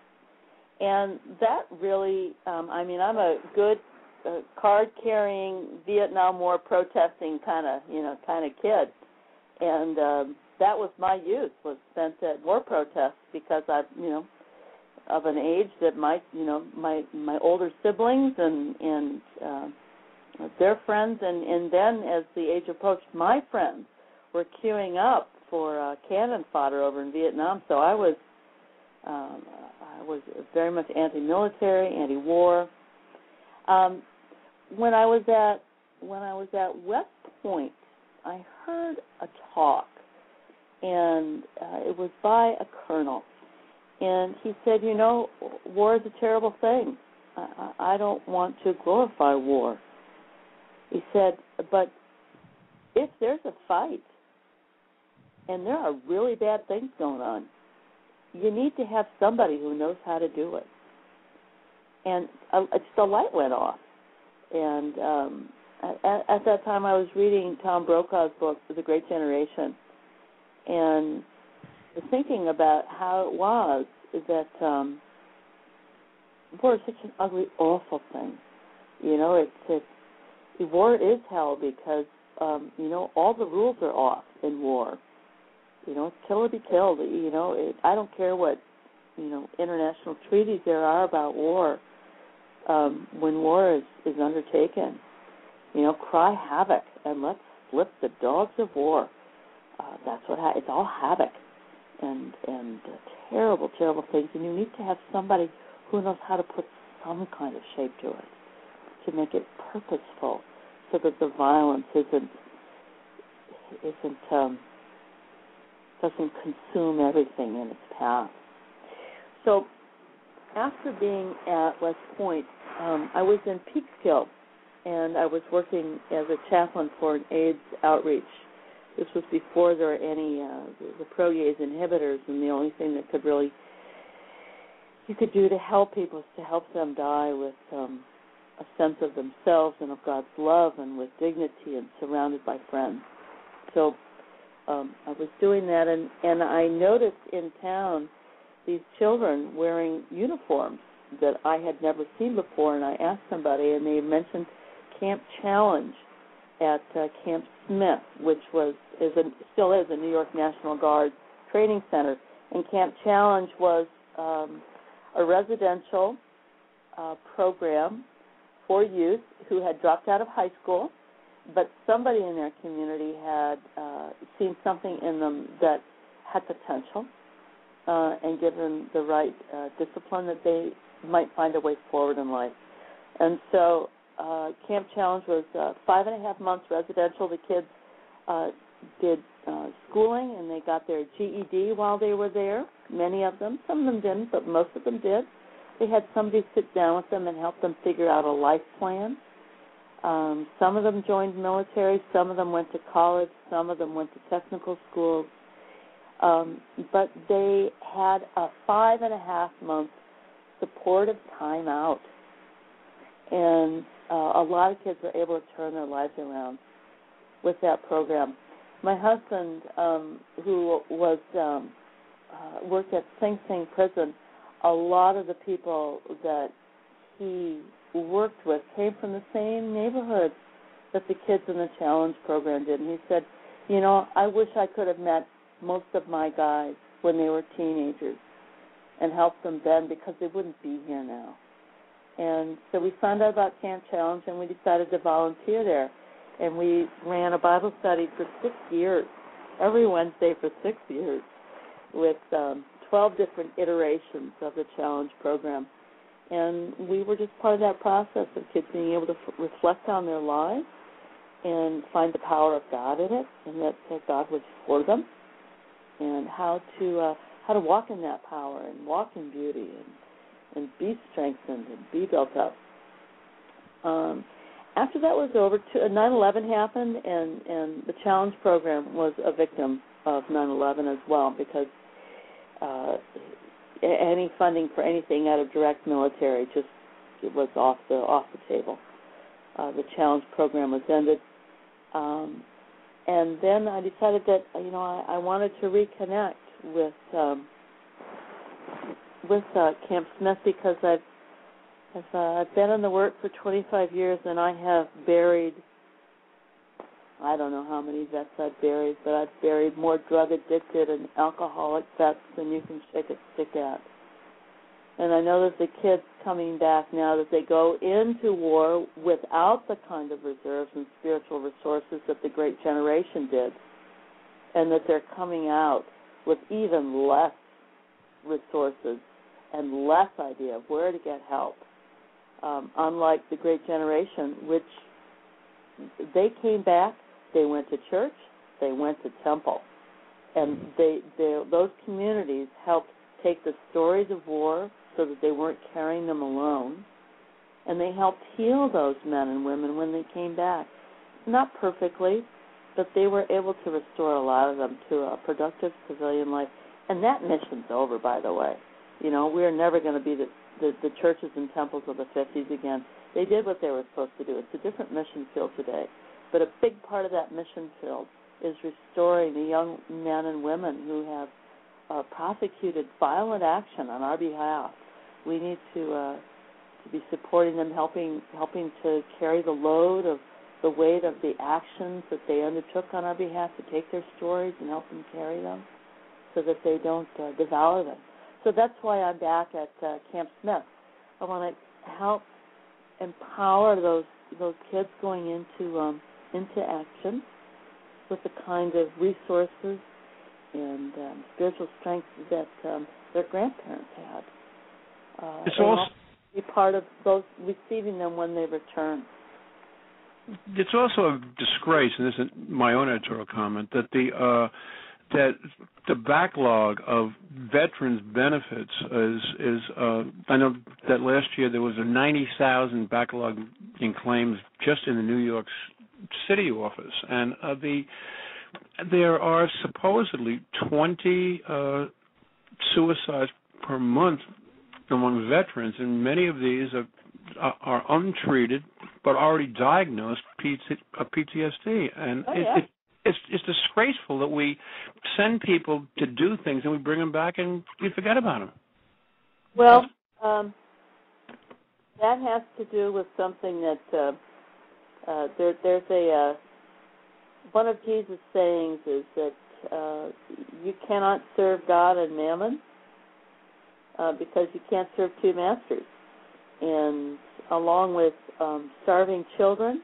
S2: And that really, um, I mean, I'm a good uh, card-carrying Vietnam War protesting kind of, you know, kind of kid. And um, that was my youth, was spent at war protests because I, you know, of an age that my, you know, my my older siblings and and uh, their friends, and and then as the age approached, my friends were queuing up for uh, cannon fodder over in Vietnam. So I was um, I was very much anti-military, anti-war. Um, when I was at when I was at West Point, I heard a talk, and uh, it was by a colonel. And he said, you know, war is a terrible thing. I, I don't want to glorify war. He said, but if there's a fight and there are really bad things going on, you need to have somebody who knows how to do it. And uh, it's the light went off. And um, at, at that time I was reading Tom Brokaw's book, The Great Generation, and thinking about how it was that um, war is such an ugly, awful thing. You know, it's, it's war is hell because um, you know, all the rules are off in war. You know, it's kill or be killed. You know, it, I don't care what you know international treaties there are about war. Um, when war is, is undertaken, you know, cry havoc and let's flip the dogs of war. Uh, that's what ha- it's all havoc. And and uh, terrible, terrible things, and you need to have somebody who knows how to put some kind of shape to it, to make it purposeful, so that the violence isn't isn't um, doesn't consume everything in its path. So, after being at West Point, um, I was in Peekskill, and I was working as a chaplain for an AIDS outreach. This was before there were any uh, the protease inhibitors, and the only thing that could really you could do to help people is to help them die with um, a sense of themselves and of God's love, and with dignity, and surrounded by friends. So um, I was doing that, and, and I noticed in town these children wearing uniforms that I had never seen before, and I asked somebody, and they mentioned Camp Challenge at uh, Camp Smith, which was is a, still is a New York National Guard training center. And Camp Challenge was um, a residential uh, program for youth who had dropped out of high school, but somebody in their community had uh, seen something in them that had potential uh, and given the right uh, discipline that they might find a way forward in life. And so Uh, Camp Challenge was uh, five and a half months residential. The kids uh, did uh, schooling, and they got their G E D while they were there, many of them. Some of them didn't, but most of them did. They had somebody sit down with them and help them figure out a life plan. Um, some of them joined military. Some of them went to college. Some of them went to technical schools. Um, but they had a five and a half month supportive time out. And uh, a lot of kids were able to turn their lives around with that program. My husband, um, who was um, uh, worked at Sing Sing Prison, a lot of the people that he worked with came from the same neighborhoods that the kids in the Challenge program did. And he said, you know, I wish I could have met most of my guys when they were teenagers and helped them then, because they wouldn't be here now. And so we found out about Camp Challenge, and we decided to volunteer there. And we ran a Bible study for six years, every Wednesday for six years, with um, twelve different iterations of the Challenge program. And we were just part of that process of kids being able to f- reflect on their lives and find the power of God in it, and that, that God was for them, and how to uh, how to walk in that power and walk in beauty and and be strengthened and be built up. Um, after that was over, nine eleven happened, and, and the Challenge program was a victim of nine eleven as well, because uh, any funding for anything out of direct military just it was off the off the table. Uh, the challenge program was ended, um, and then I decided that you know I, I wanted to reconnect with um, with uh, Camp Smith because I've I've, uh, I've been in the work for twenty-five years, and I have buried. I don't know how many vets I've buried, but I've buried more drug-addicted and alcoholic vets than you can shake a stick at. And I know that the kids coming back now, that they go into war without the kind of reserves and spiritual resources that the Great Generation did, and that they're coming out with even less resources and less idea of where to get help, um, unlike the Great Generation, which they came back. They went to church, they went to temple, and they, they those communities helped take the stories of war so that they weren't carrying them alone, and they helped heal those men and women when they came back. Not perfectly, but they were able to restore a lot of them to a productive civilian life, and that mission's over, by the way. You know, we're never going to be the, the, the churches and temples of the fifties again. They did what they were supposed to do. It's a different mission field today. But a big part of that mission field is restoring the young men and women who have uh, prosecuted violent action on our behalf. We need to uh, to be supporting them, helping helping to carry the load of the weight of the actions that they undertook on our behalf, to take their stories and help them carry them so that they don't uh, devour them. So that's why I'm back at uh, Camp Smith. I want to help empower those those kids going into um, into action with the kind of resources and um, spiritual strength that um, their grandparents had. Uh,
S1: it's
S2: and
S1: also
S2: also be part of those receiving them when they return.
S1: It's also a disgrace, and this is my own editorial comment, that the uh, that the backlog of veterans benefits is is. Uh, I know that last year there was a ninety thousand backlog in claims just in the New York City office, and uh, the there are supposedly twenty uh, suicides per month among veterans, and many of these are, are untreated but already diagnosed P T S D, and
S2: oh,
S1: it,
S2: yeah.
S1: it, it's, it's disgraceful that we send people to do things and we bring them back and we forget about them.
S2: Well, um, that has to do with something that uh, uh, there, there's a uh, one of Jesus' sayings is that uh, you cannot serve God and mammon uh, because you can't serve two masters. And along with um, starving children,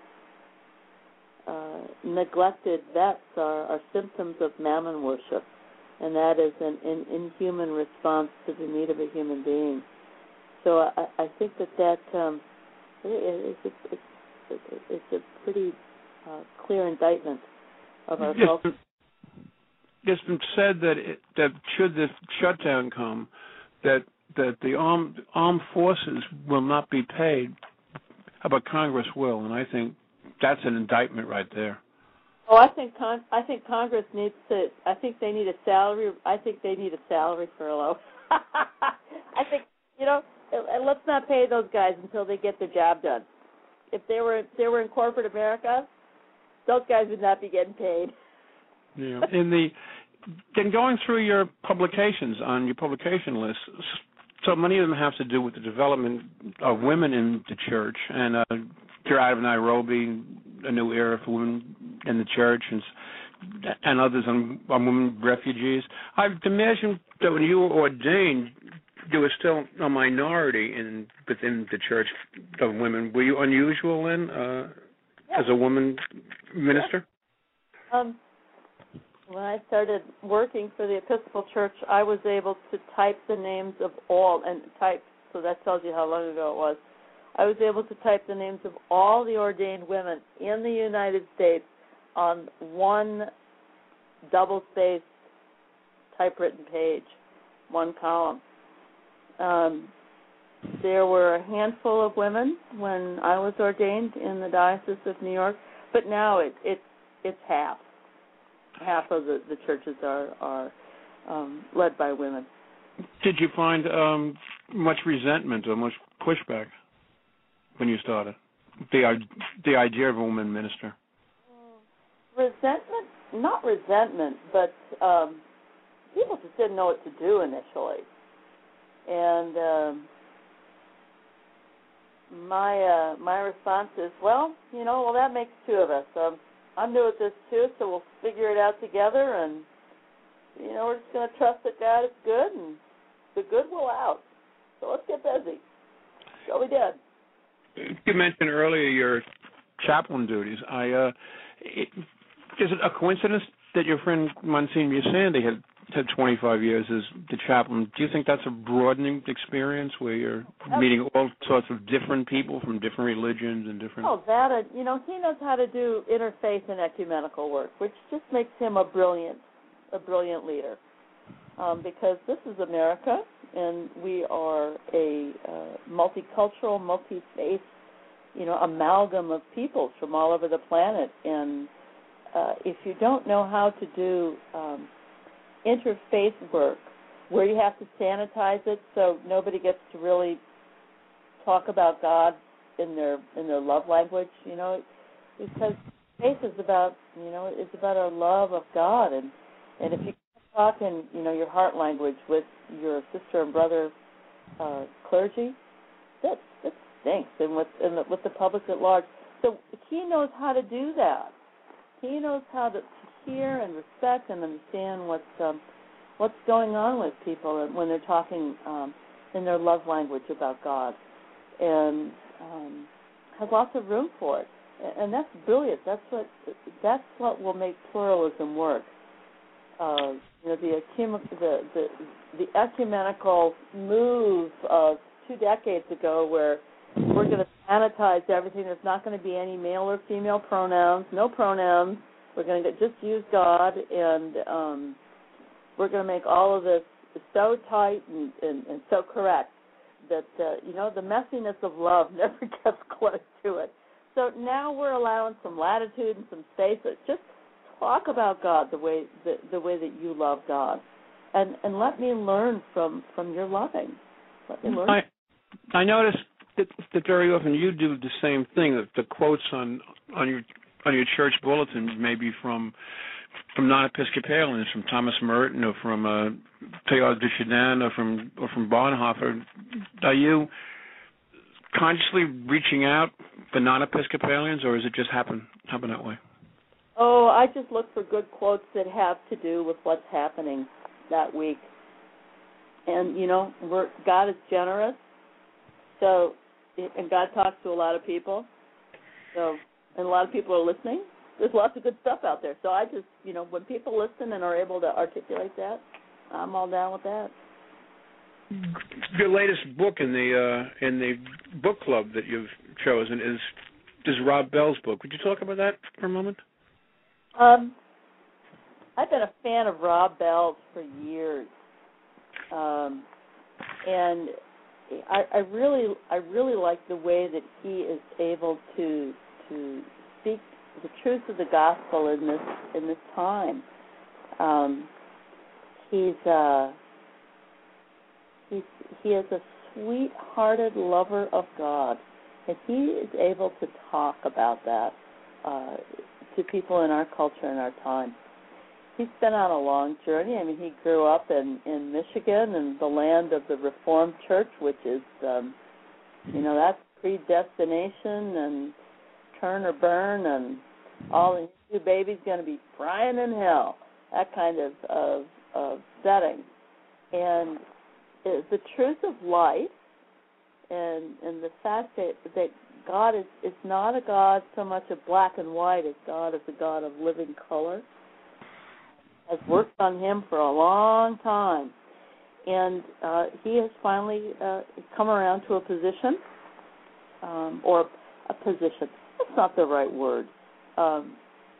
S2: uh, neglected vets are, are symptoms of mammon worship, and that is an, an inhuman response to the need of a human being. So I, I think that that um, it, it's, it's, it's, it's a pretty uh, clear indictment of our culture.
S1: It's been said that it, that should this shutdown come, that that the armed armed forces will not be paid, but Congress will, and I think that's an indictment right there.
S2: Oh, I think con- I think Congress needs to. I think they need a salary. I think they need a salary furlough. I think you know. Let's not pay those guys until they get their job done. If they were if they were in corporate America, those guys would not be getting paid.
S1: Yeah. In the then going through your publications on your publication list, so many of them have to do with the development of women in the church, and uh, you're out of Nairobi, a new era for women in the church, and and others on, on women refugees. I've imagined that when you were ordained, you were still a minority in within the church of women. Were you unusual then, uh,
S2: yeah.
S1: as a woman minister?
S2: Yeah. Um, when I started working for the Episcopal Church, I was able to type the names of all, and type, so that tells you how long ago it was. I was able to type the names of all the ordained women in the United States on one double-spaced typewritten page, one column. Um, there were a handful of women when I was ordained in the Diocese of New York, but now it, it, it's half. Half of the, the churches are, are um, led by women.
S1: Did you find um, much resentment or much pushback when you started? The the idea of a woman minister.
S2: Resentment, not resentment, but um, people just didn't know what to do initially, and um, my uh, my response is, well, you know, well that makes two of us. Um, I'm new at this too, so we'll figure it out together, and you know, we're just going to trust that God is good, and the good will out. So let's get busy. So we did.
S1: You mentioned earlier your chaplain duties. I uh, it, is it a coincidence that your friend Monsignor Sandy had had twenty-five years as the chaplain? Do you think that's a broadening experience where you're meeting all sorts of different people from different religions and different?
S2: Oh, that uh, you know, he knows how to do interfaith and ecumenical work, which just makes him a brilliant, a brilliant leader. Um, because this is America, and we are a uh, multicultural, multi-faith, you know, amalgam of peoples from all over the planet. And uh, if you don't know how to do um, interfaith work, where you have to sanitize it so nobody gets to really talk about God in their in their love language, you know, because faith is about, you know, it's about our love of God, and and if you talk in, you know, your heart language with your sister and brother uh, clergy, that that stinks, and with and the, with the public at large. So he knows how to do that. He knows how to hear and respect and understand what's um, what's going on with people when they're talking um, in their love language about God, and um, has lots of room for it. And that's brilliant. That's what that's what will make pluralism work. Uh, you know, the, the the the ecumenical move of two decades ago, where we're going to sanitize everything. There's not going to be any male or female pronouns, no pronouns. We're going to just use God, and um, we're going to make all of this so tight and, and, and so correct that, uh, you know, the messiness of love never gets close to it. So now we're allowing some latitude and some space. Just talk about God the way the, the way that you love God, and and let me learn from, from your loving. Let me learn.
S1: I I noticed that, that very often you do the same thing. That the quotes on on your on your church bulletin may be from from non-Episcopalians, from Thomas Merton or from uh, Teilhard de Chardin or from or from Bonhoeffer. Are you consciously reaching out for non-Episcopalians, or does it just happen happen that way?
S2: Oh, I just look for good quotes that have to do with what's happening that week. And, you know, we're, God is generous, so, and God talks to a lot of people, so, and a lot of people are listening. There's lots of good stuff out there. So I just, you know, when people listen and are able to articulate that, I'm all down with that.
S1: Your latest book in the uh, in the book club that you've chosen is is Rob Bell's book. Would you talk about that for a moment?
S2: Um, I've been a fan of Rob Bell's for years, um, and I, I really, I really like the way that he is able to to speak the truth of the gospel in this in this time. Um, he's uh, he's he is a sweet-hearted lover of God, and he is able to talk about that Uh, to people in our culture and our time. He's been on a long journey. I mean, he grew up in, in Michigan, and the land of the Reformed Church, which is, um, you know, that's predestination and turn or burn, and all the new baby's going to be frying in hell, that kind of, of, of setting. And the truth of life and, and the fact that, that God is, is not a God so much of black and white as God is a God of living color. Has worked on him for a long time. And uh, he has finally uh, come around to a position, um, or a position, that's not the right word, um,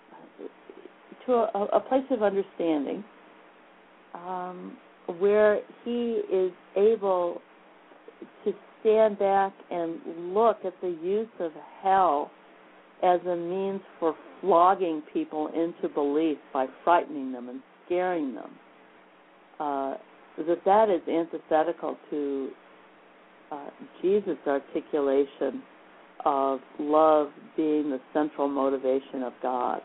S2: to a, a place of understanding um, where he is able to stand back and look at the use of hell as a means for flogging people into belief by frightening them and scaring them. Uh, that that is antithetical to uh, Jesus' articulation of love being the central motivation of God.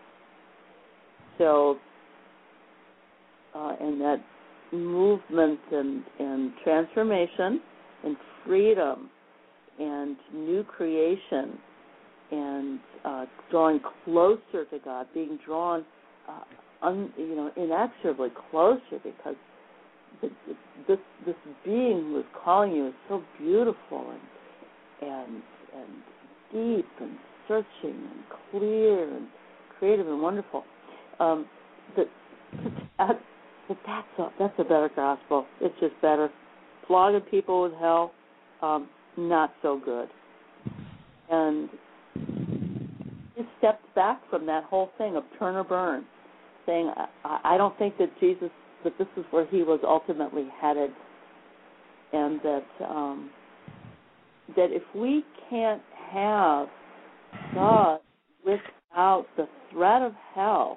S2: So, uh, and that movement and, and transformation and freedom and new creation and uh, drawing closer to God, being drawn, uh, un, you know, inexorably closer, because the, this this being who is calling you is so beautiful and and and deep and searching and clear and creative and wonderful. Um, that, that that's a that's a better gospel. It's just better. Flogging people with hell, um, not so good. And he stepped back from that whole thing of turn or burn, saying, I, I don't think that Jesus, that this is where he was ultimately headed, and that um, that if we can't have God without the threat of hell,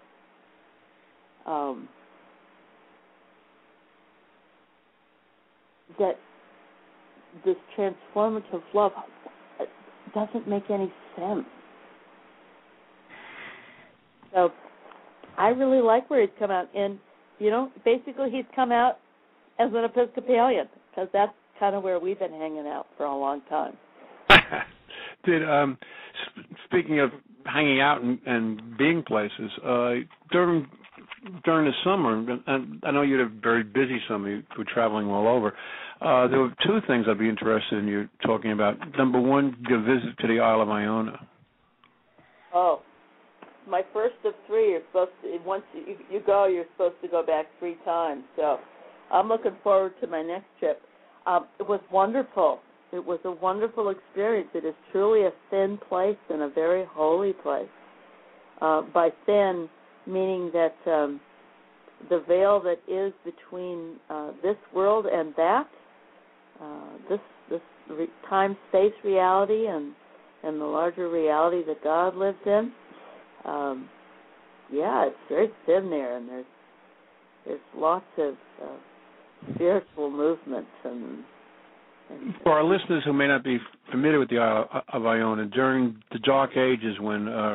S2: um, that this transformative love doesn't make any sense. So I really like where he's come out. And, you know, basically he's come out as an Episcopalian, because that's kind of where we've been hanging out for a long time.
S1: Did um, speaking of hanging out and, and being places, uh, during during the summer, and I know you had a very busy summer, you were traveling all over, uh, there were two things I'd be interested in you talking about. Number one, your visit to the Isle of Iona.
S2: Oh, my first of three. You're supposed to, once you, you go, you're supposed to go back three times. So I'm looking forward to my next trip. Um, it was wonderful. It was a wonderful experience. It is truly a thin place and a very holy place. Uh, by thin, meaning that um, the veil that is between uh, this world and that, uh, this this re- time-space reality and and the larger reality that God lives in, um, yeah, it's very thin there, and there's there's lots of uh, spiritual movements and.
S1: For our listeners who may not be familiar with the Isle of Iona, during the Dark Ages, when uh,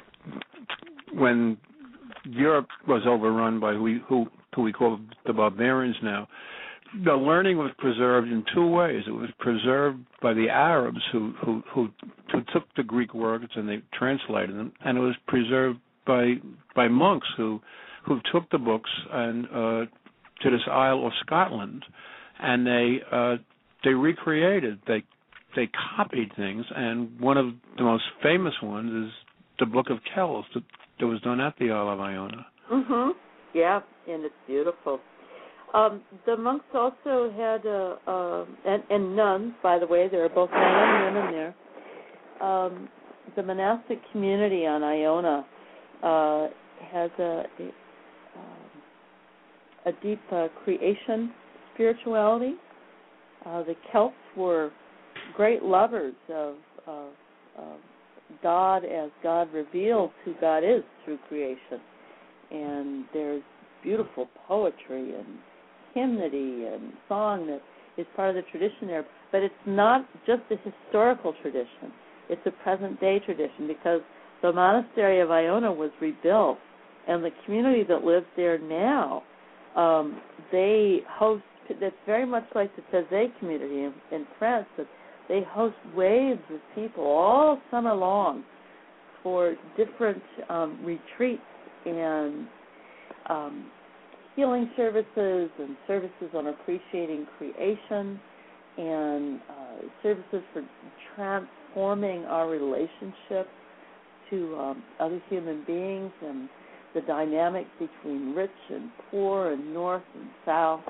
S1: when Europe was overrun by who we, who, who we call the barbarians now, the learning was preserved in two ways. It was preserved by the Arabs who who, who, who took the Greek words and they translated them, and it was preserved by by monks who who took the books and uh, to this Isle of Scotland, and they uh, they recreated, they they copied things, and one of the most famous ones is the Book of Kells that, that was done at the Isle of Iona.
S2: Mhm. Yeah, and it's beautiful. Um, the monks also had a, uh, and, and nuns, by the way, there are both men and women there. Um, the monastic community on Iona uh, has a a, um, a deep uh, creation spirituality. Uh, the Celts were great lovers of, of, of God as God reveals who God is through creation. And there's beautiful poetry and hymnody and song that is part of the tradition there. But it's not just a historical tradition. It's a present-day tradition, because the monastery of Iona was rebuilt, and the community that lives there now, um, they host. That's very much like the Taizé community in, in France, that they host waves of people all summer long for different um, retreats and um, healing services and services on appreciating creation and uh, services for transforming our relationship to um, other human beings and the dynamic between rich and poor and north and south.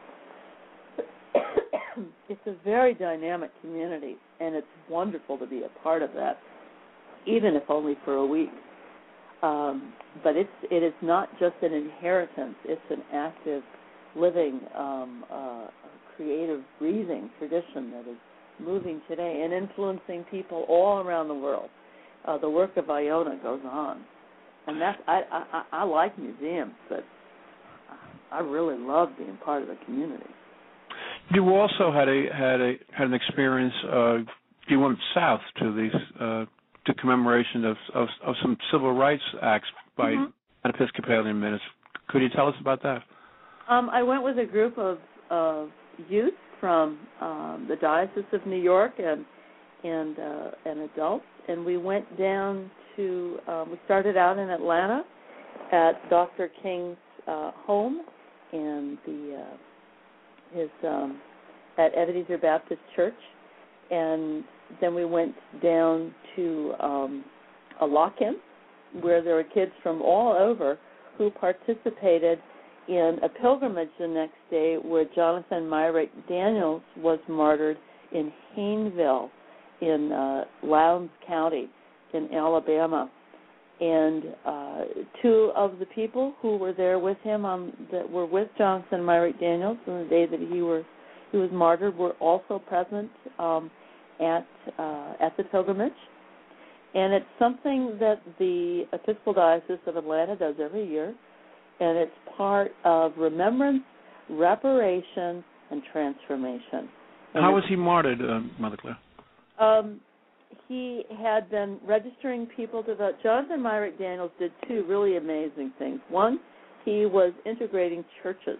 S2: It's a very dynamic community, and it's wonderful to be a part of that, even if only for a week. Um, but it's it is not just an inheritance; it's an active, living, um, uh, creative, breathing tradition that is moving today and influencing people all around the world. Uh, the work of Iona goes on, and that's I I, I like museums, but I really loved being part of the community.
S1: You also had a had a had an experience. Uh, you went south to these uh, to commemoration of, of of some civil rights acts by mm-hmm. Episcopalian ministers. Could you tell us about that?
S2: Um, I went with a group of, of youth from um, the Diocese of New York and and uh, and adults, and we went down to. Um, we started out in Atlanta at Doctor King's uh, home and the uh, his um, at Ebenezer Baptist Church, and then we went down to um, a lock-in where there were kids from all over who participated in a pilgrimage the next day where Jonathan Myrick Daniels was martyred in Hayneville in uh, Lowndes County in Alabama. And uh, two of the people who were there with him on that were with Jonathan Myrick Daniels on the day that he were he was martyred were also present um, at uh, at the pilgrimage. And it's something that the Episcopal Diocese of Atlanta does every year, and it's part of remembrance, reparation, and transformation. And
S1: how was he martyred, uh, Mother Claire?
S2: Um, he had been registering people to vote. Jonathan Myrick Daniels did two really amazing things. One, he was integrating churches.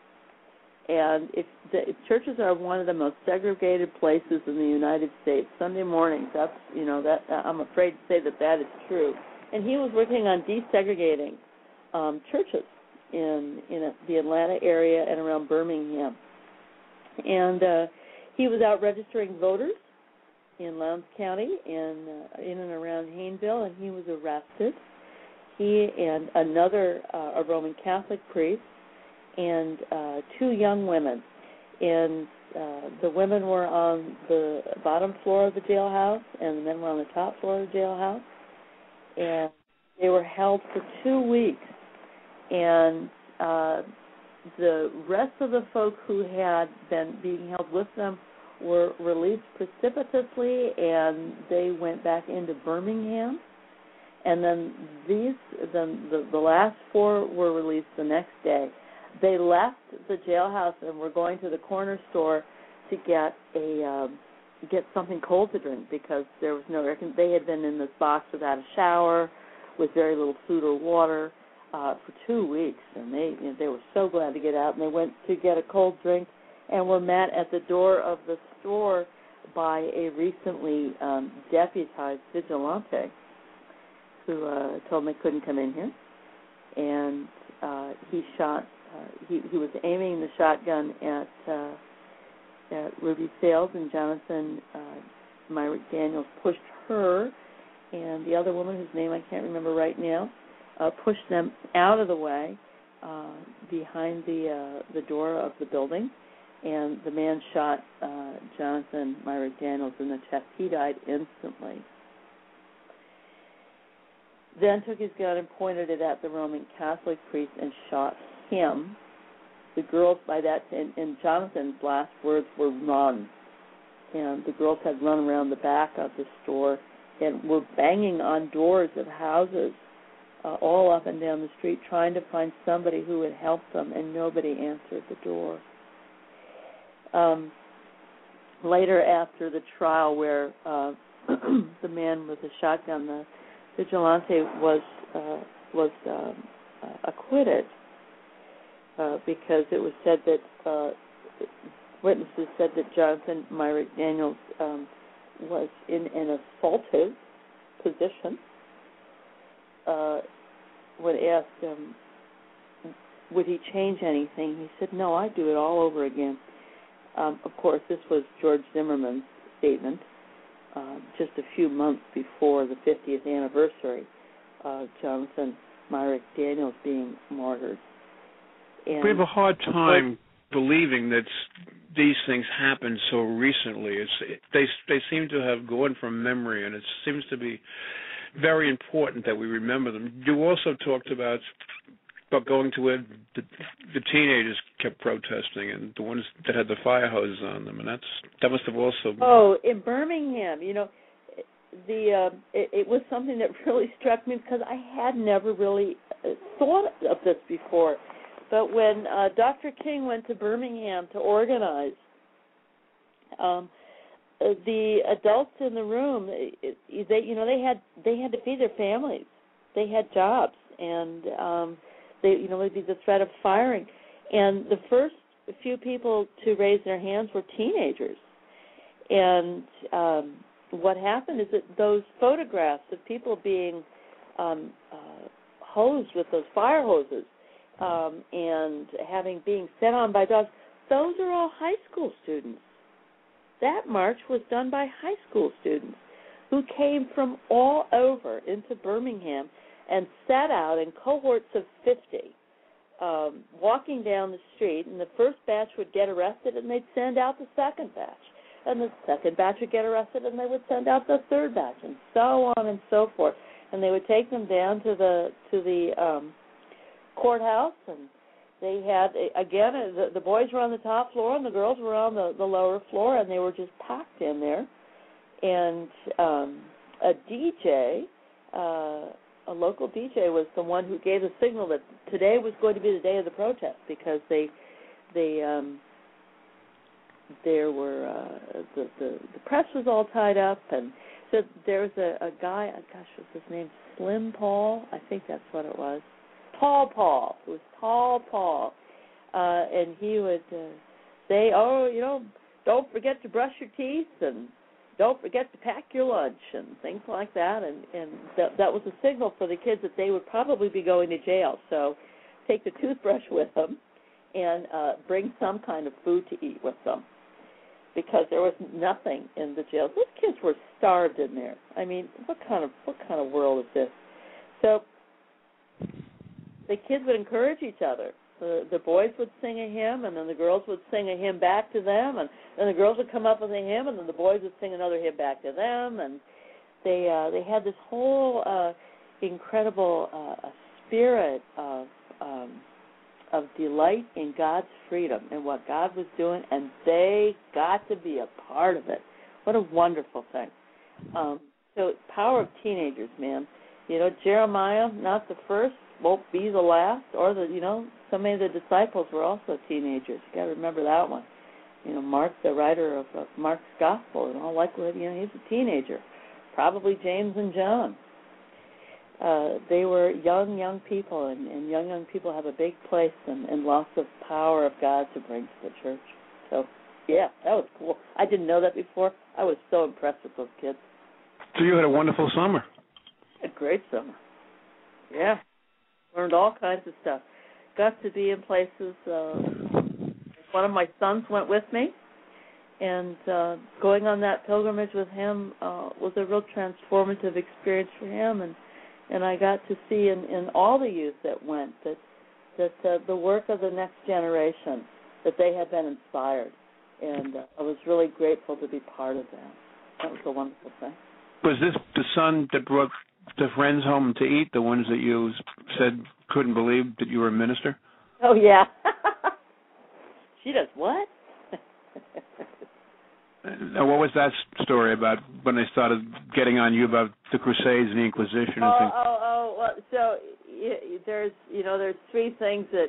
S2: And if the if churches are one of the most segregated places in the United States. Sunday mornings, that's, you know, that I'm afraid to say that that is true. And he was working on desegregating um, churches in in the Atlanta area and around Birmingham. And uh, he was out registering voters in Lowndes County and uh, in and around Hayneville, and he was arrested. He and another, uh, a Roman Catholic priest, and uh, two young women. And uh, the women were on the bottom floor of the jailhouse, and the men were on the top floor of the jailhouse. And they were held for two weeks. And uh, the rest of the folk who had been being held with them were released precipitously, and they went back into Birmingham. And then these, then the, the last four were released the next day. They left the jailhouse and were going to the corner store to get a um, get something cold to drink because there was no air. They had been in this box without a shower, with very little food or water uh, for two weeks, and they you know, they were so glad to get out. And they went to get a cold drink, and were met at the door of the store by a recently um, deputized vigilante who uh, told them they couldn't come in here, and uh, he shot. Uh, he, he was aiming the shotgun at uh, at Ruby Sales, and Jonathan uh, Myrick Daniels pushed her, and the other woman, whose name I can't remember right now, uh, pushed them out of the way uh, behind the uh, the door of the building, and the man shot uh, Jonathan Myrick Daniels in the chest. He died instantly. Then took his gun and pointed it at the Roman Catholic priest and shot him. The girls, by that, and, and Jonathan's last words were run. And the girls had run around the back of the store and were banging on doors of houses uh, all up and down the street trying to find somebody who would help them, and nobody answered the door. Um, later, after the trial where uh, the man with the shotgun, the vigilante, was, uh, was um, uh, acquitted, Uh, because it was said that uh, witnesses said that Jonathan Myrick Daniels um, was in an assaultive position. Uh, when asked, um, would he change anything, he said, "No, I'd do it all over again." Um, of course, this was George Zimmerman's statement uh, just a few months before the fiftieth anniversary of Jonathan Myrick Daniels being martyred. And
S1: we have a hard time believing that these things happened so recently. It's, it, they they seem to have gone from memory, and it seems to be very important that we remember them. You also talked about about going to where the, the teenagers kept protesting, and the ones that had the fire hoses on them, and that's that must have also been...
S2: Oh, in Birmingham, you know, the uh, it, it was something that really struck me because I had never really thought of this before. But when uh, Doctor King went to Birmingham to organize, um, uh, the adults in the room, they you know they had they had to feed their families. They had jobs, and um, they you know there'd be the threat of firing. And the first few people to raise their hands were teenagers. And um, what happened is that those photographs of people being um, uh, hosed with those fire hoses um, and having being set on by dogs, those are all high school students. That march was done by high school students who came from all over into Birmingham and set out in cohorts of fifty, um, walking down the street, and the first batch would get arrested, and they'd send out the second batch. And the second batch would get arrested, and they would send out the third batch, and so on and so forth. And they would take them down to the to the um, courthouse, and they had, again, the, the boys were on the top floor, and the girls were on the, the lower floor, and they were just packed in there. And um, a D J, uh, a local D J, was the one who gave the signal that today was going to be the day of the protest, because they they um, there were uh, the, the the press was all tied up, and so there was a, a guy, gosh, what's his name? Slim Paul, I think that's what it was. Tall Paul. It was Tall Paul, uh, and he would uh, say, "Oh, you know, don't forget to brush your teeth, and don't forget to pack your lunch," and things like that. And and that, that was a signal for the kids that they would probably be going to jail. So take the toothbrush with them, and uh, bring some kind of food to eat with them, because there was nothing in the jails. Those kids were starved in there. I mean, what kind of what kind of world is this? So the kids would encourage each other. The, the boys would sing a hymn, and then the girls would sing a hymn back to them, and then the girls would come up with a hymn, and then the boys would sing another hymn back to them, and they uh, they had this whole uh, incredible uh, spirit of um, of delight in God's freedom and what God was doing, and they got to be a part of it. What a wonderful thing. Um, so power of teenagers, man. You know, Jeremiah, not the first, won't be the last, or the, you know, so many of the disciples were also teenagers. You got to remember that one. You know, Mark, the writer of, of Mark's Gospel, in all likelihood, you know, he's a teenager. Probably James and John. Uh, they were young, young people, and, and young, young people have a big place and, and lots of power of God to bring to the church. So, yeah, that was cool. I didn't know that before. I was so impressed with those kids.
S1: So you had a wonderful summer.
S2: A great summer. Yeah. Learned all kinds of stuff. Got to be in places. Uh, one of my sons went with me, and uh, going on that pilgrimage with him uh, was a real transformative experience for him. And, and I got to see in, in all the youth that went that that uh, the work of the next generation, that they had been inspired. And uh, I was really grateful to be part of that. That was a wonderful thing.
S1: Was this the son that brought the friends home to eat, the ones that you said couldn't believe that you were a minister?
S2: Oh, yeah. She does what?
S1: Now, what was that story about when they started getting on you about the Crusades and the Inquisition and
S2: oh,
S1: things?
S2: Oh, oh, well, so y- there's, you know, there's three things that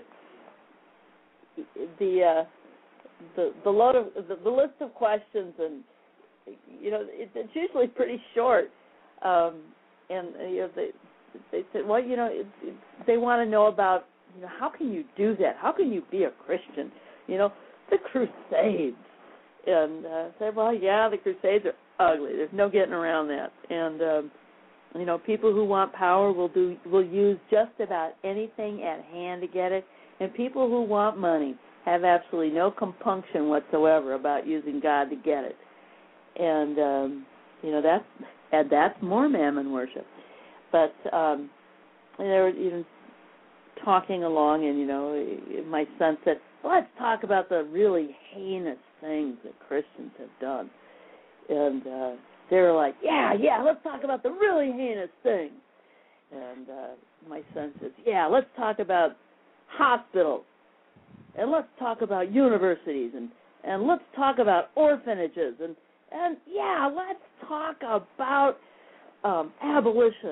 S2: the uh, the the load of the, the list of questions, and you know, it, it's usually pretty short. Um, and uh, you know, they they said, well, you know, it, it, they want to know about, you know, how can you do that? How can you be a Christian? You know, the Crusades. And uh, said, well, yeah, the Crusades are ugly. There's no getting around that. And um, you know, people who want power will do will use just about anything at hand to get it. And people who want money have absolutely no compunction whatsoever about using God to get it. And um, you know, that's and that's more mammon worship. But um, they were even talking along, and you know, my son said, let's talk about the really heinous things that Christians have done. And uh, they were like, yeah, yeah, let's talk about the really heinous things. And uh, my son says, yeah, let's talk about hospitals, and let's talk about universities, and, and let's talk about orphanages, and, and yeah, let's talk about um, abolition.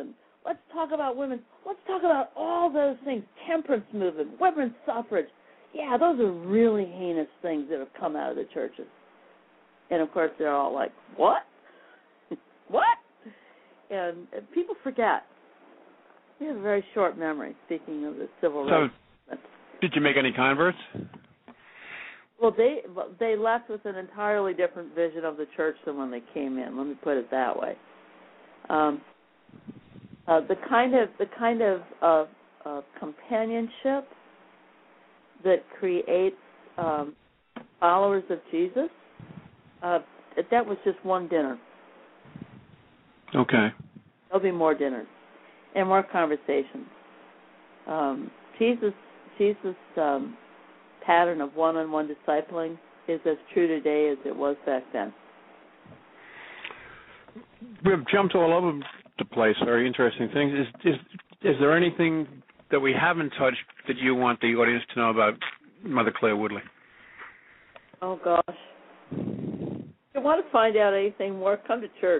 S2: let's talk about women. Let's talk about all those things, temperance movement, women's suffrage. Yeah, those are really heinous things that have come out of the churches. And, of course, they're all like, what? What? And, and people forget. We have a very short memory, speaking of the civil rights.
S1: So, did you make any converts?
S2: Well, they they left with an entirely different vision of the church than when they came in. Let me put it that way. Um, uh, the kind of the kind of uh, uh, companionship that creates um, followers of Jesus, uh, that was just one dinner.
S1: Okay.
S2: There'll be more dinners and more conversations. Um, Jesus, Jesus' um, pattern of one-on-one discipling is as true today as it was back then.
S1: We've jumped all over the place. Very interesting things. Is is is there anything that we haven't touched that you want the audience to know about Mother Claire Woodley?
S2: Oh gosh. If you want to find out anything more, come to church.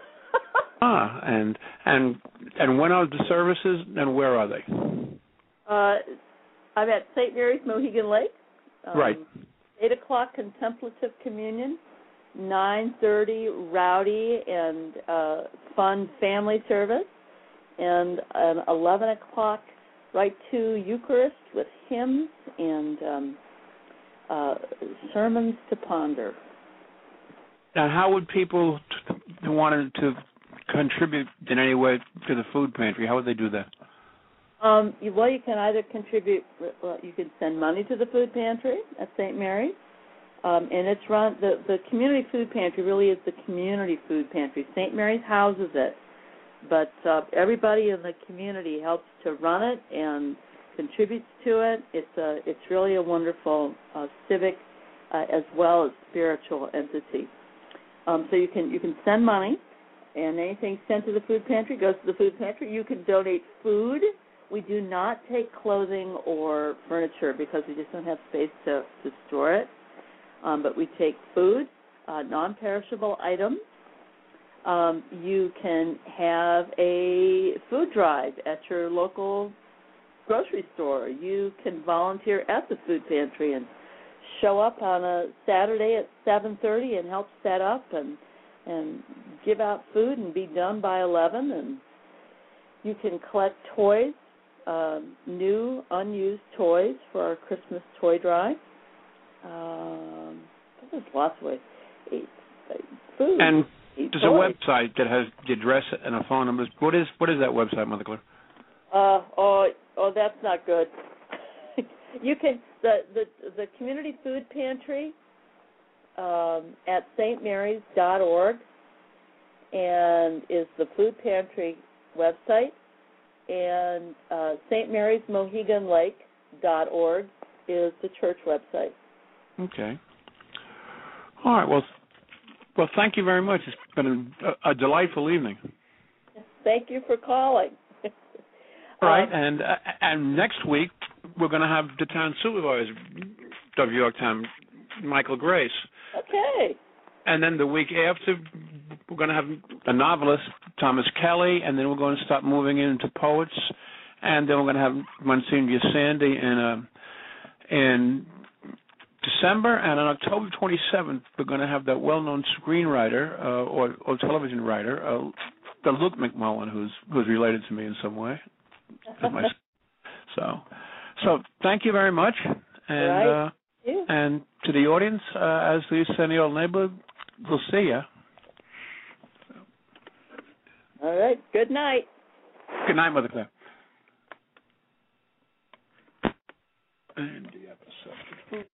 S1: ah, and and and when are the services and where are they?
S2: Uh, I'm at Saint Mary's Mohegan Lake. Um,
S1: right.
S2: Eight o'clock contemplative communion. Nine thirty rowdy and uh, fun family service, and um, eleven o'clock right to Eucharist with hymns and um, uh, sermons to ponder.
S1: Now, how would people who wanted to contribute in any way to the food pantry, how would they do that?
S2: Um, you, well, you can either contribute, well, you can send money to the food pantry at Saint Mary's, um, and it's run, the, the community food pantry really is the community food pantry. Saint Mary's houses it, but uh, everybody in the community helps to run it and contributes to it. It's a, it's really a wonderful uh, civic uh, as well as spiritual entity. Um, so you can you can send money, and anything sent to the food pantry goes to the food pantry. You can donate food. We do not take clothing or furniture because we just don't have space to, to store it. Um, but we take food, uh, non-perishable items. Um, you can have a food drive at your local grocery store. You can volunteer at the food pantry and show up on a Saturday at seven thirty and help set up and and give out food and be done by eleven. And you can collect toys, um, new, unused toys for our Christmas toy drive. Um, there's lots of ways. Food.
S1: And there's a website that has the address and a phone number. What is what is that website, Mother Claire?
S2: Uh, oh, oh, that's not good. You can the, the the community food pantry um, at s t marys dot org and is the food pantry website, and uh, Saint Mary's Mohegan Lake dot org is the church website.
S1: Okay. All right. Well, well, thank you very much. It's been a, a delightful evening.
S2: Thank you for calling.
S1: All right, um, and uh, and next week we're going to have the town supervisor of Yorktown, Michael Grace.
S2: Okay.
S1: And then the week after we're going to have a novelist, Thomas Kelly, and then we're going to start moving into poets, and then we're going to have Monsignor Sandy in uh, in December, and on October twenty-seventh we're going to have that well-known screenwriter uh, or, or television writer, uh, the Luke McMullen, who's who's related to me in some way. so, so thank you very much, and
S2: right.
S1: uh, and to the audience, uh, as we say in the old neighborhood, we'll see ya.
S2: All right. Good night.
S1: Good night, Mother Claire. And the episode.